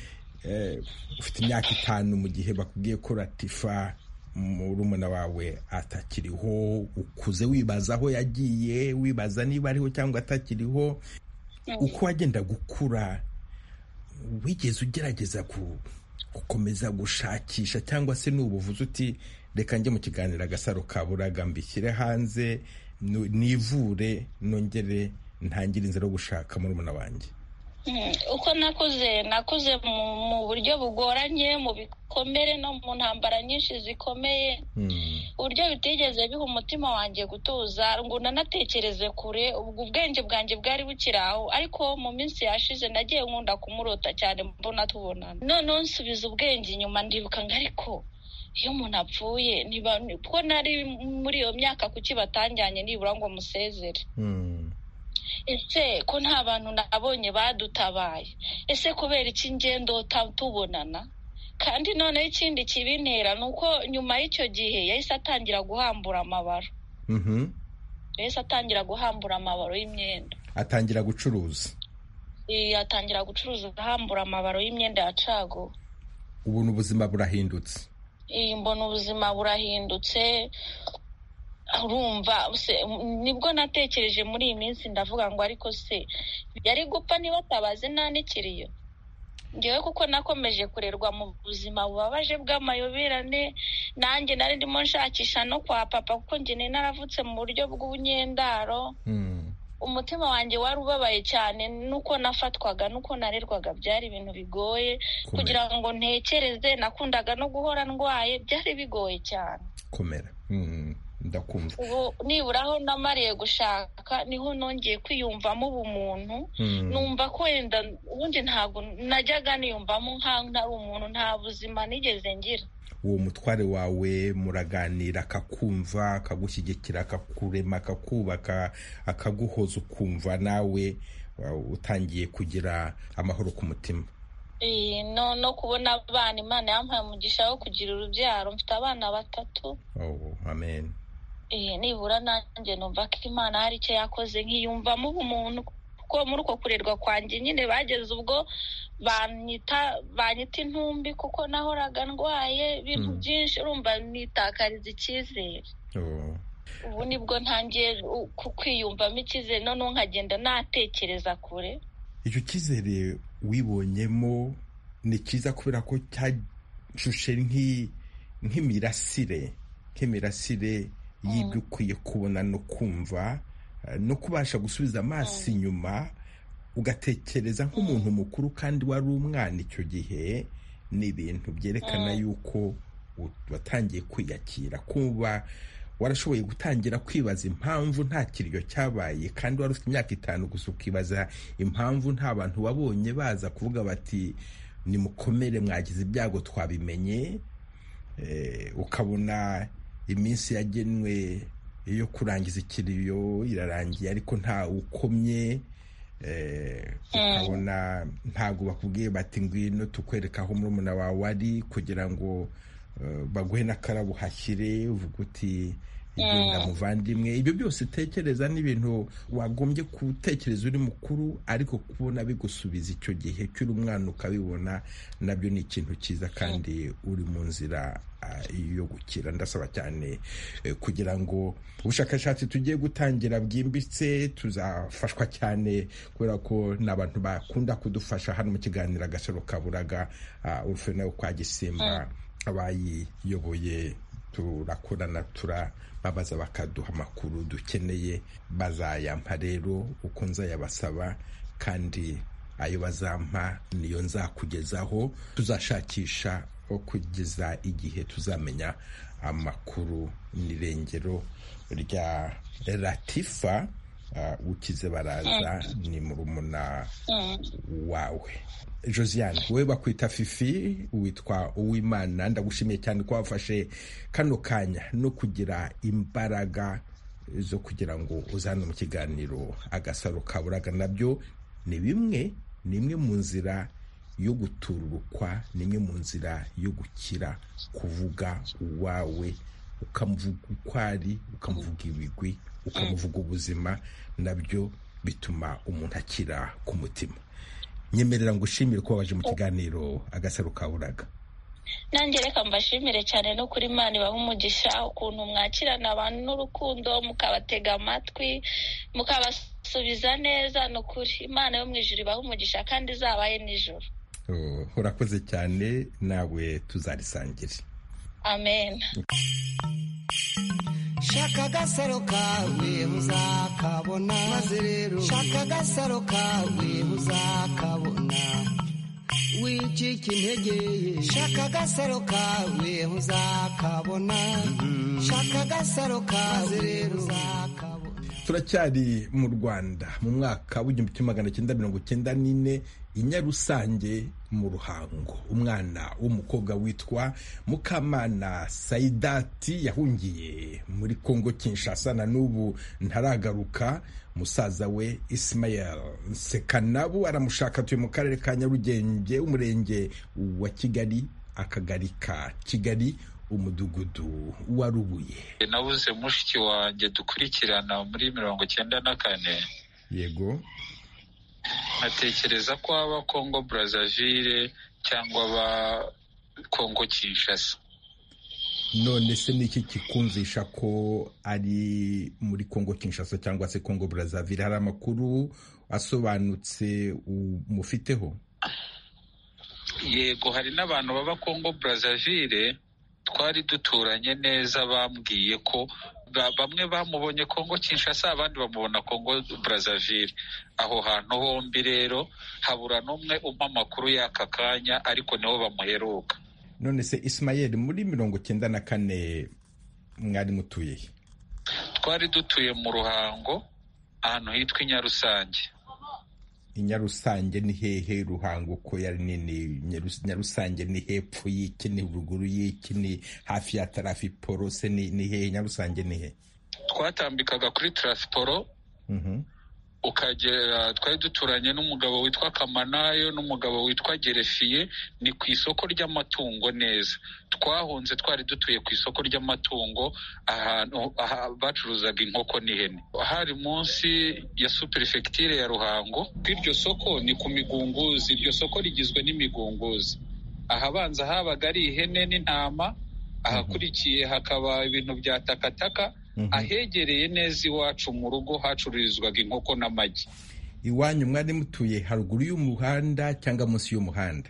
ufite imyaka itanu mu gihe bakubwiye ko Latifa murumuna wawe atakiriho, ukuze wibaza aho yagiye, wibaza niba ariho cyangwa atakiriho. Uko wagenda gukura wigeze ugerageza gukomeza gushakisha cyangwa se n'ubuvuzi uti reka njye mu kiganiro Agasaro Kaburaga mbishyire hanze nivure nongere ntangire inzira yo gushaka murumuna wanjye? Uko nakuze nakuze mu buryo bugoranye, mu bikomere no mu ntambara nyinshi zikomeye, uburyo bitigeze biha umutima wanjye gutuza ngo nanatekereze kure. Ubwo ubwenge bwanjye bwari bukiri aho, ariko mu minsi yashize nagiye nkunda kumurota cyane mbona tubonana. Noneho nsubiza ubwenge inyuma ndibuka ngo ariko iyo umuntu apfuye niba ko nari muri iyo myaka kuki batanjyanye nibura ngo musezere? Ese ko nta bantu nabonye badutabaye? Ese kubera iki ngendo tubonana? Kandi noneho ikindi kibintera ni uko nyuma y'icyo gihe yahise atangira guhambura amabaro. Yahise atangira guhambura amabaro y'imyenda, atangira gucuruza. Iya, atangira gucuruza ahambura amabaro y'imyenda ya cago. Ubu n'ubuzima burahindutse. Iyi mbona ubuzima burahindutse. Urumva nibwo natekereje muri iyi minsi ndavuga ngo ariko se yari gupfa niba atabaze nanikiriyo ngewe, kuko nakomeje kurerwa mu buzima bubabaje bw'amayoberane. Nanjye nari ndimo nshakisha no kwa papa kuko njye naravutse mu buryo bw'ubunyendaro. Umutima wanjye wari ubabaye cyane nuko nafatwaga, nuko narerwaga byari ibintu bigoye kugira ngo ntekereze. Nakundaga no guhora ndwaye, byari bigoye cyane. Komera. Ndakumva. Ubu nibura aho namariye gushaka niho nongeye kwiyumvamo ubumuntu. Numva ko wenda ubundi ntabwo najyaga niyumvamo nkaho ntari umuntu, nta buzima nigeze ngira. Uwo mutware wawe muraganira akakumva, akagushyigikira, akakurema, akakubaka, akaguhoza, ukumva nawe utangiye kugira amahoro ku mutima? No no kubona abana Imana yampaye umugisha wo kugira urubyaro. Mfite abana batatu. Oh, amen. Eh, nibura nanjye numva ko Imana hari icyo yakoze nkiyumvamo ubumuntu, kuko muri uko kurerwa kwanjye nyine bageze ubwo banyita banyita intumbi kuko nahoraga ndwaye ibintu byinshi. Urumva nitakariza icyizere. Ubu nibwo ntangiye kwiyumvamo icyizere, noneho nkagenda natekereza kure. Icyo cyizere wibonyemo ni cyiza kubera ko cyashushe nk'imirasire nk'imirasire y'ibyo ukwiye kubona no kumva no kubasha gusubiza amaso inyuma ugatekereza nk'umuntu mukuru kandi wari umwana icyo gihe. Ni ibintu byerekana yuko watangiye kwiyakira, kuba warashoboye gutangira kwibaza impamvu nta kiryo cyabaye kandi wari ufite imyaka itanu gusa, ukibaza impamvu nta bantu wabonye baza kuvuga bati nimukomere mwagize ibyago twabimenye. Ukabona iminsi yagenwe yo kurangiza ikiriyo irarangiye ariko nta ukomye. Ukabona ntabwo bakubwiye bati ngwino tukwereka aho murumuna wawe ari kugira ngo baguhe n'akarabo hashyire, uvuga uti igenda muvandimwe. Ibyo byose utekereza n'ibintu wagombye gutekereza uri mukuru, ariko kubona bigusubiza icyo gihe cy'uri umwana ukabibona, nabyo ni ikintu cyiza kandi uri mu nzira yo gukira. Ndasaba cyane kugira ngo ubushakashatsi tugiye gutangira bwimbitse, tuzafashwa cyane kubera ko n'abantu bakunda kudufasha hano mu kiganiro Agasaro Kaburaga. Urufe nawe kwa Gisimba abayiyoboye turakorana, turababaza bakaduha amakuru dukeneye, bazayampa rero uko nzayabasaba, kandi ayo bazampa niyo nzakugezaho. Tuzashakisha kugeza igihe tuzamenya amakuru n'irengero rya Latifa uh, ukize baraza ni murumuna wawe. Josiane, wowe bakwita Fifi, witwa Uwimana. Ndagushimiye cyane ko wafashe kano kanya no kugira imbaraga zo kugira ngo uzane mu kiganiro Agasaro Kaburaga. Nabyo ni bimwe ni imwe mu nzira yo gutururukwa, ni imwe mu nzira yo gukira, kuvuga uwawe, ukamuvuga uko ari, ukamuvuga ibigwi, ukamuvuga ubuzima, nabyo bituma umuntu akira ku mutima. Nyemerera ngo ushimire ko waje mu kiganiro Agasaro Kaburaga. Nanjye reka mbashimire cyane no kuri Imana ibaha umugisha, ukuntu mwakirana abantu n'urukundo, mukabatega amatwi, mukabasubiza neza. No kuri Imana yo mu ijuru ibaha umugisha kandi izabaye nijoro. Oh, urakoze cyane, nawe tuzarisangire. Amen. Shaka agasaro kawe uzakabona, maze rero shaka agasaro kawe uzakabona, wicika intege. Shaka agasaro kawe uzakabona, shaka agasaro kawe rero uzakabona. Turacyari mu Rwanda mu mwaka w'igihumbi kimwe magana cyenda mirongo cyenda n'ine, i Nyarusange mu Ruhango. Umwana w'umukobwa witwa Mukamana Saidati yahungiye muri Kongo Kinshasa, na n'ubu ntaragaruka. Musaza we Ismael Sekanabu aramushaka, atuye mu karere ka Nyarugenge, umurenge wa Kigali, akagari ka Kigali, umudugudu wa Rubuye. Nabuze mushiki wanjye dukurikirana muri mirongo cyenda na kane. Yego. Natekereza ko aba Congo Brazzaville cyangwa aba Congo Kinshasa. None se niki kikumvisha ko ari muri Congo Kinshasa cyangwa se Congo Brazzaville? Hari amakuru asobanutse mufiteho? Yego, hari n'abantu baba Congo Brazzaville twari duturanye neza, bambwiye ko bamwe bamubonye Congo Kinshasa, abandi bamubona Congo Brazzaville. Aho hantu hombi rero habura n'umwe umpa amakuru y'aka kanya, ariko niho bamuheruka. None se Ismael, muri mirongo cyenda na kane mwari mutuye? Twari dutuye mu Ruhango, ahantu hitwa i Nyarusange. I Nyarusange ni hehe? Ruhango ko yari nini? Nyarusange ni hepfo y'iki, ni ruguru y'iki, ni hafi ya Tarafiporo se ni, ni hehe? Nyarusange ni he? Twatambikaga kuri Tarafiporo. Mhm. Mm ukagera, twari duturanye n'umugabo witwa Kamanayo n'umugabo witwa Gerefiye, ni ku isoko ry'amatungo neza. Twahunze twari dutuye ku isoko ry'amatungo, ahantu bacuruzaga inkoko n'ihene. Hari munsi ya superefecture ya Ruhango. Kw'iryo soko ni ku Migunguzi, iryo soko rigizwe n'imigunguzi. Ahabanza habaga ari ihene n'intama, ahakurikiye hakaba ibintu bya takataka. Mm-hmm. Ahegereye neza iwacu mu rugo hacururizwaga inkoko n'amagi. Iwanyu mwari mutuye haruguru y'umuhanda cyangwa munsi y'umuhanda?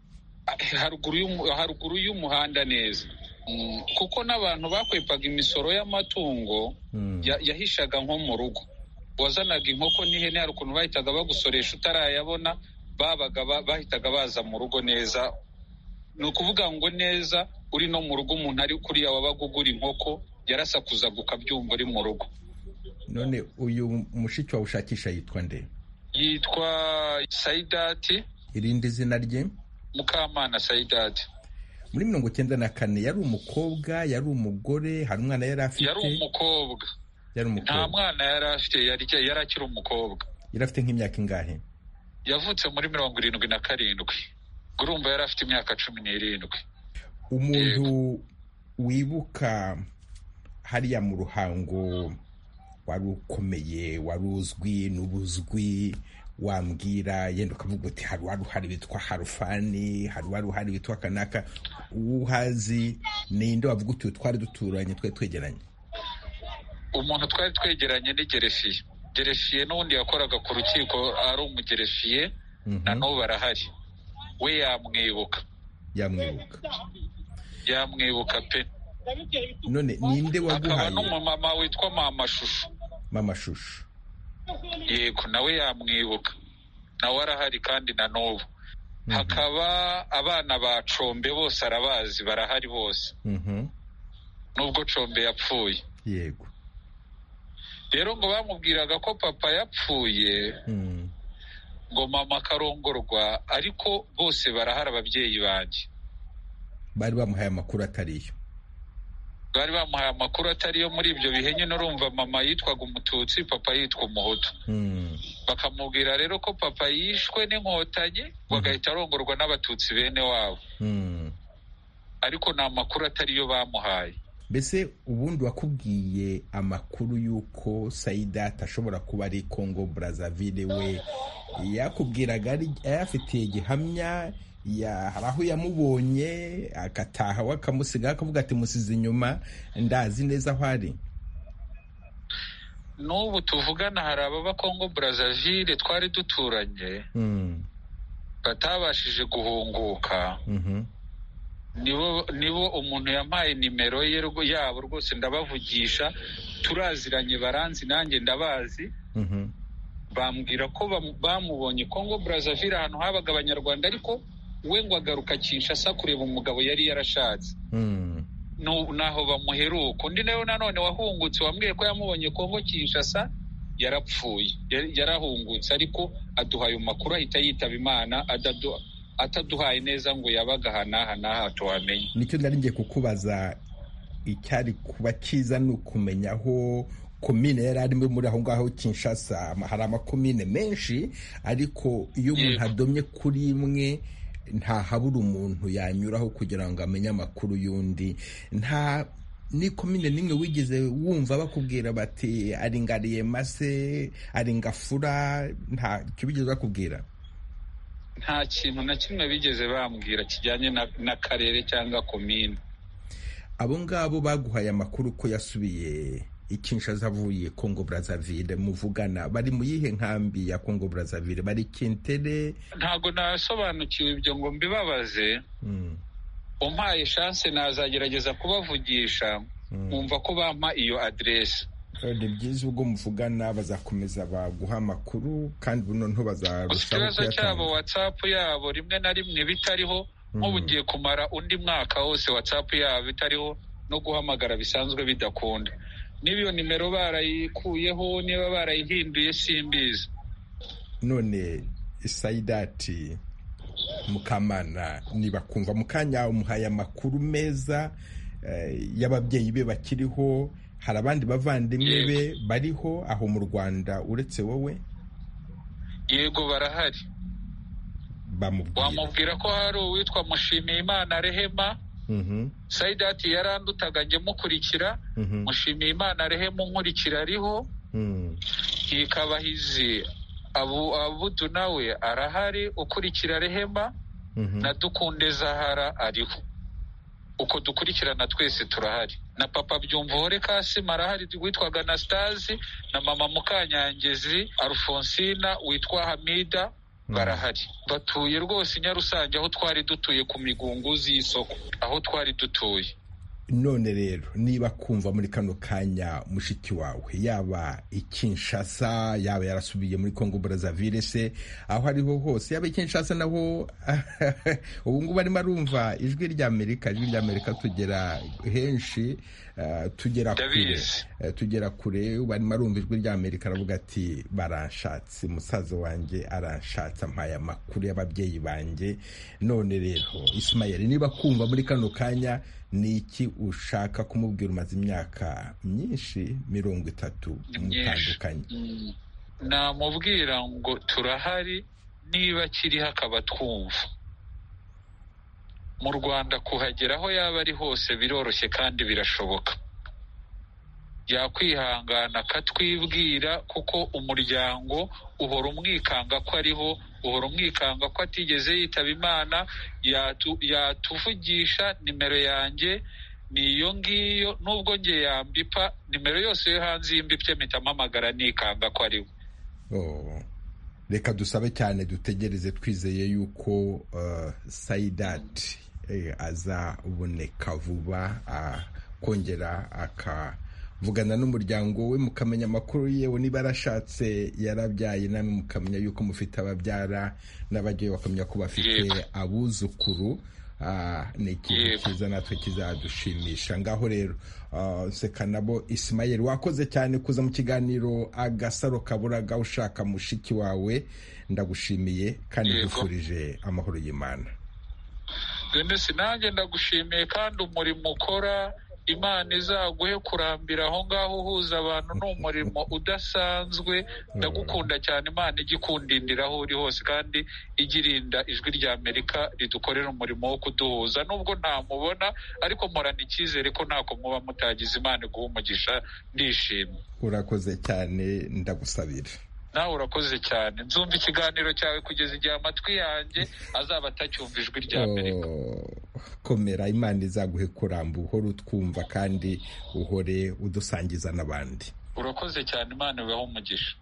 Haruguru haruguru y'umuhanda neza. Mm, kuko n'abantu bakwepaga imisoro y'amatungo mm. ya, yahishaga nko mu rugo. Wazanaga inkoko n'ihene, hari ukuntu bahitaga bagusoresha utarayabona, babaga bahitaga baza mu rugo neza. Ni ukuvuga ngo neza uri no mu rugo, umuntu ari kuriya wabaga ugura inkoko yarasakuzaga ukabyumva uri mu rugo. None uyu mushiki wawe ushakisha yitwa nde? Yitwa Saidati. Irindi zina rye? Mukamana Saidati. Muri mirongo cyenda na kane yari umukobwa, yari umugore, hari umwana yari afite? Yari umukobwa. Yari umukobwa. Nta mwana yari afite, yari yari akiri umukobwa. Yari afite nk'imyaka ingahe? Yavutse muri mirongo irindwi na karindwi. Urumva yari afite imyaka cumi n'irindwi. Umuntu wibuka hariya mu Ruhango wari ukomeye, wari uzwi n'ubuzwi, wambwira yenda ukavuga uti hari wari uhari witwa Harufani, hari wari uhari witwa Kanaka, uhazi ninde wavuga uti twari duturanye twe twegeranye? Umuntu twari twegeranye ni Gerefiye. Gerefiye n'undi yakoraga ku rukiko ari umugerefiye, na n'ubu barahari. We yamwibuka yamwibuka yamwibuka pe. None ninde waguhaye? Akaba n'umumama witwa Mama Shusho. Mama Shusho, yego, nawe yamwibuka, nawe arahari kandi na n'ubu. Hakaba abana ba Combe bose arabazi, barahari bose, nubwo Combe yapfuye. Yego. Rero ngo bamubwiraga ko papa yapfuye, ngo mama akarongorwa, ariko bose barahari ababyeyi banjye. Bari bamuhaye amakuru atariyo? Bari bamuhaye amakuru atariyo. Muri ibyo bihe nyine urumva mama yitwaga Umututsi, papa yitwa Umuhutu. Bakamubwira rero ko papa yishwe n'inkotanyi, bagahita arongorwa n'abatutsi bene wabo, ariko nta makuru atariyo bamuhaye. Mbese ubundi wakubwiye amakuru y'uko Saidati ashobora kuba ari Congo Brazzaville, we yakubwiraga ayafitiye gihamya? Hari aho yamubonye agataha wakamusiga akavuga ati musize inyuma, ndazi neza aho ari? N'ubu tuvugana hari ababa Congo Brazzaville twari duturanye, batabashije guhunguka. nibo nibo umuntu yampaye nimero ye yabo rwose, ndabavugisha, turaziranye, baranzi nanjye ndabazi. Bambwira ko bamubonye Congo Brazzaville ahantu habaga abanyarwanda, ariko we ngo agaruka Kinshasa kureba umugabo yari yarashatse, naho bamuheruka. Undi nawe nanone wahungutse wambwiye ko yamubonye Congo Kinshasa, yarapfuye, yarahungutse, ariko aduhaye amakuru ahita yitaba Imana, ataduhaye neza ngo yabaga aha n'aha tuwamenye. Nicyo nari ngiye kukubaza, icyari kuba cyiza ni ukumenya aho komine yari arimo muri aho ngaho Kinshasa. Hari amakomine menshi, ariko iyo umuntu adomye kuri imwe ntahabura umuntu yanyuraho kugira ngo amenye amakuru y'undi. Nta ni komine nimwe wigeze wumva bakubwira bati ari ngariye mase, ari ngafura? Nta kibigeze bakubwira? Nta kintu na kimwe bigeze bambwira kijyanye n'akarere cyangwa komine. Abo ngabo baguhaye amakuru ko yasubiye Kinshasa avuye Congo Brazzaville, muvugana bari mu yihe nkambi ya Congo Brazzaville? Bari Kintere? Ntago nasobanukiwe ibyo ngo mbibabaze. Umpaye chance nazagerageza kubavugisha, nkumva ko bampa iyo adresse. Ni byiza ubwo muvugana bazakomeza baguha amakuru, kandi buno nto bazarushaho kuyatanga. Ikibazo cyabo WhatsApp yabo rimwe na rimwe bitariho, nk'ubu ngiye kumara undi mwaka wose WhatsApp yabo bitariho, no guhamagara bisanzwe bidakunda. Niba iyo nimero barayikuyeho, niba barayihinduye simbizi. None Saidati Mukamana, niba kumva mukanya umuhaye amakuru meza y'ababyeyi be bakiriho, hari abandi bavandimwe be bariho aho mu Rwanda uretse wowe? Yego, barahari. Wamubwira ko hari uwitwa Mushimiyimana Rehema. Saidati yarandutaga njye mukurikira. Mushimiyimana Rehema nkurikira ariho. Hikabahizi Abu Abudu nawe arahari ukurikira Rehema. Na Dukunde Zahara ariho. Uko dukurikirana twese turahari. Na papa Byumvuhore Kasima arahari witwaga Anastase, na mama Mukanyangezi Alfonsina witwa Hamida barahari. Batuye rwose Nyarusange, aho twari dutuye ku migunguzi y'isoko, aho twari dutuye. None rero niba kumva muri kano kanya mushiki wawe yaba Kinshasa, yaba yarasubiye muri Congo Brazzaville, se aho ariho hose, yaba Kinshasa naho ubu ngubu arimo arumva ijwi rya Amerika. Ijwi rya Amerika tugera henshi, uh, tugera kure uh, tugera kure barimo arumva ijwi rya Amerika, aravuga ati baranshatse, musaza wanjye aranshatse, ampaye amakuru y'ababyeyi banjye. None rero Ismael, niba kumva muri kano kanya, ni iki ushaka kumubwira? Umaze imyaka myinshi, mirongo itatu mutandukanye. Namubwira ngo turahari, niba kiriho akaba twumva. Mu Rwanda kuhagera aho yaba ari hose biroroshye kandi birashoboka. yakwihangana akatwibwira, kuko umuryango uhora umwikanga ko ariho, uhora umwikanga ko atigeze yitaba Imana. Yatu, yatuvugisha. Nimero yanjye ni iyo ngiyo, nubwo nge yambipa nimero yose yo hanze yimbipye mpita mpamagara nikanga ko ariwe. Oh. Reka dusabe cyane, dutegereze twizeye yuko uh, Saidat eh, azaboneka vuba akongera akavugana n'umuryango we, mukamenya amakuru yewe niba arashatse yarabyaye, namwe mukamenya yuko mufite ababyara n'abagiye bakamenya ko bafite abuzukuru. Uh, ni ikintu cyiza natwe kizadushimisha. Ngaho rero uh, nseka nabo Ismael, wakoze cyane kuza mu kiganiro Agasaro Kaburaga ushaka mushiki wawe. Ndagushimiye kandi dufurije amahoro y'Imana. Denise, nanjye ndagushimiye kandi umurimo ukora Imana izaguhe kurambira aho ngaho uhuza abantu, ni umurimo udasanzwe. Ndagukunda cyane, Imana igikundindira aho uri hose kandi igirinda ijwi rya Amerika ridukorera umurimo wo kuduhuza. Nubwo ntamubona ariko mporana icyizere ko ntako muba mutagize. Imana iguha umugisha, ndishimye. Urakoze cyane, ndagusabira. Nawe urakoze cyane. Nzumva ikiganiro cyawe kugeza igihe amatwi yanjye azaba atacyumva ijwi rya Amerika. Oh, komera, Imana izaguhe kuramba, uhore utwumva kandi uhore udusangiza n'abandi. Urakoze cyane, Imana ibahe umugisha.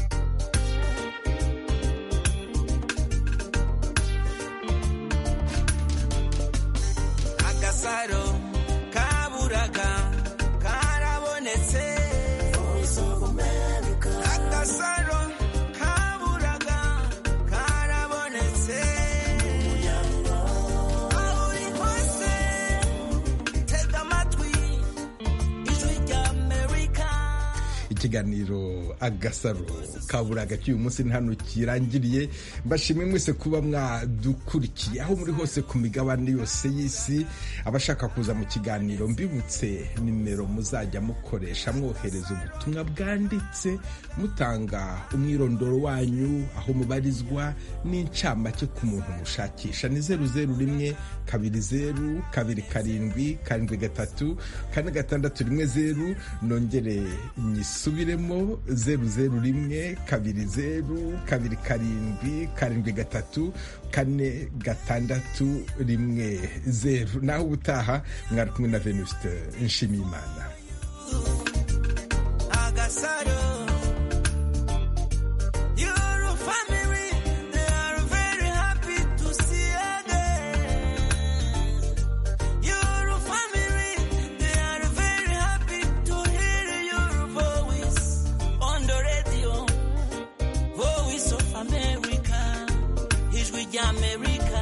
Agasaro Kaburaga karabonetse. Agasaro Kaburaga karabonetse. Aho uri hose tega amatwi ijwi rya Amerika. Ikiganiro Agasaro Kaburaga cy'uyu munsi ni hano kirangiriye. Mbashimwe mwese kuba mwadukurikiye aho muri hose ku migabane yose y'isi. Abashaka kuza mu kiganiro, mbibutse nimero muzajya mukoresha mwohereza ubutumwa bwanditse mutanga umwirondoro wanyu, aho mubarizwa n'incamake ku muntu mushakisha. Ni zeru zeru rimwe kabiri zeru kabiri karindwi karindwi gatatu kane gatandatu rimwe zeru. Nongere nyisubiremo, zeru zeru rimwe kabiri zeru kabiri karindwi karindwi gatatu kane gatandatu rimwe zeru. Naho ubutaha mwari kumwe na Venuste Nshimiyimana. Agasaro America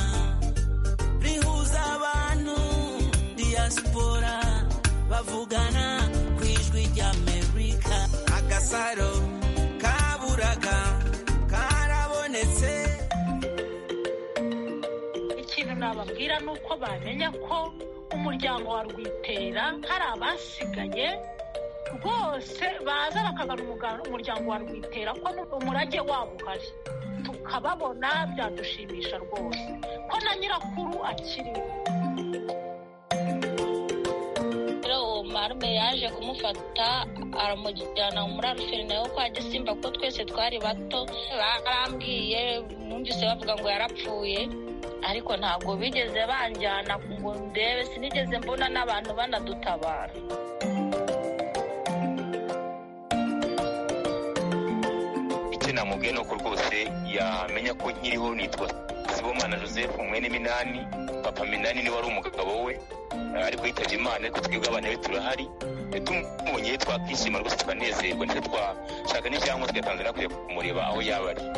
rihuza abantu diaspora bavugana ku ijwi rya Amerika. Agasaro Kaburaga karabonetse. Ikintu nababwira ni uko bamenya ko umuryango wa Rwitera hari abasigaye rwose baza bakagana umuryango wa Rwitera ko umurage wabo uhari, tukababona byadushimisha rwose ko na nyirakuru akiriho. Uwo marume yaje kumufata aramujyana muri Aruferi nayo kwa Gisimba, ko twese twari bato. Barambwiye, numvise bavuga ngo yarapfuye, ariko ntabwo bigeze banjyana ngo ndebe. Sinigeze mbona n'abantu banadutabara. Namubwiye nuko rwose yamenya ko nkiriho. Nitwa Sibomana Joseph mwene Minani. Papa Minani ni wari umugabo we, ariko yitabye Imana, ariko twebwe abana be turahari. Tumubonye twakwishima rwose, tukanezerwa, ndetse twashaka n'icyangombwa tugatangira kujya kumureba aho yaba ari.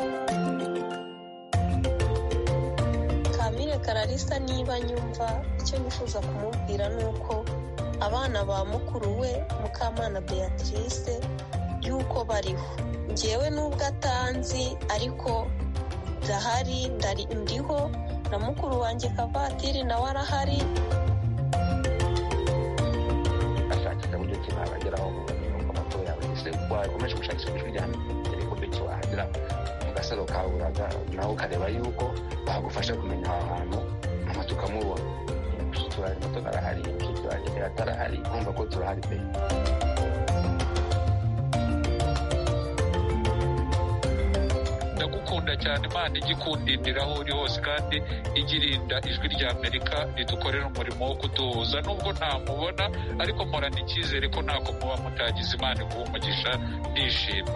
Kamire Kararisa, niba nyumva, icyo nifuza kumubwira ni uko abana ba mukuru we Mukamana Beatrice yuko bariho. Njyewe nubwo atanzi ariko ndahari, ndari ndiho, na mukuru wanjye Kavatiri nawe arahari. ashakisha uburyo ki babageraho ngo amakuru yawe yose wakomeje gushakisha ijwi rya Amerika uburyo ki wahagera mu Gasaro Kaburaga, nawe ukareba yuko bagufasha kumenya aho hantu hanyuma tukamubona. turahari, imodoka arahari, inshuti wanjye atarahari, urumva ko turahari pe. Ndagukunda cyane, Imana igikundindira aho uri hose kandi igirinda ijwi rya Amerika ridukorera umurimo wo kuduhuza, nubwo ntamubona ariko mporana icyizere ko ntako muba mutagize. Imana iguha umugisha, ndishimye.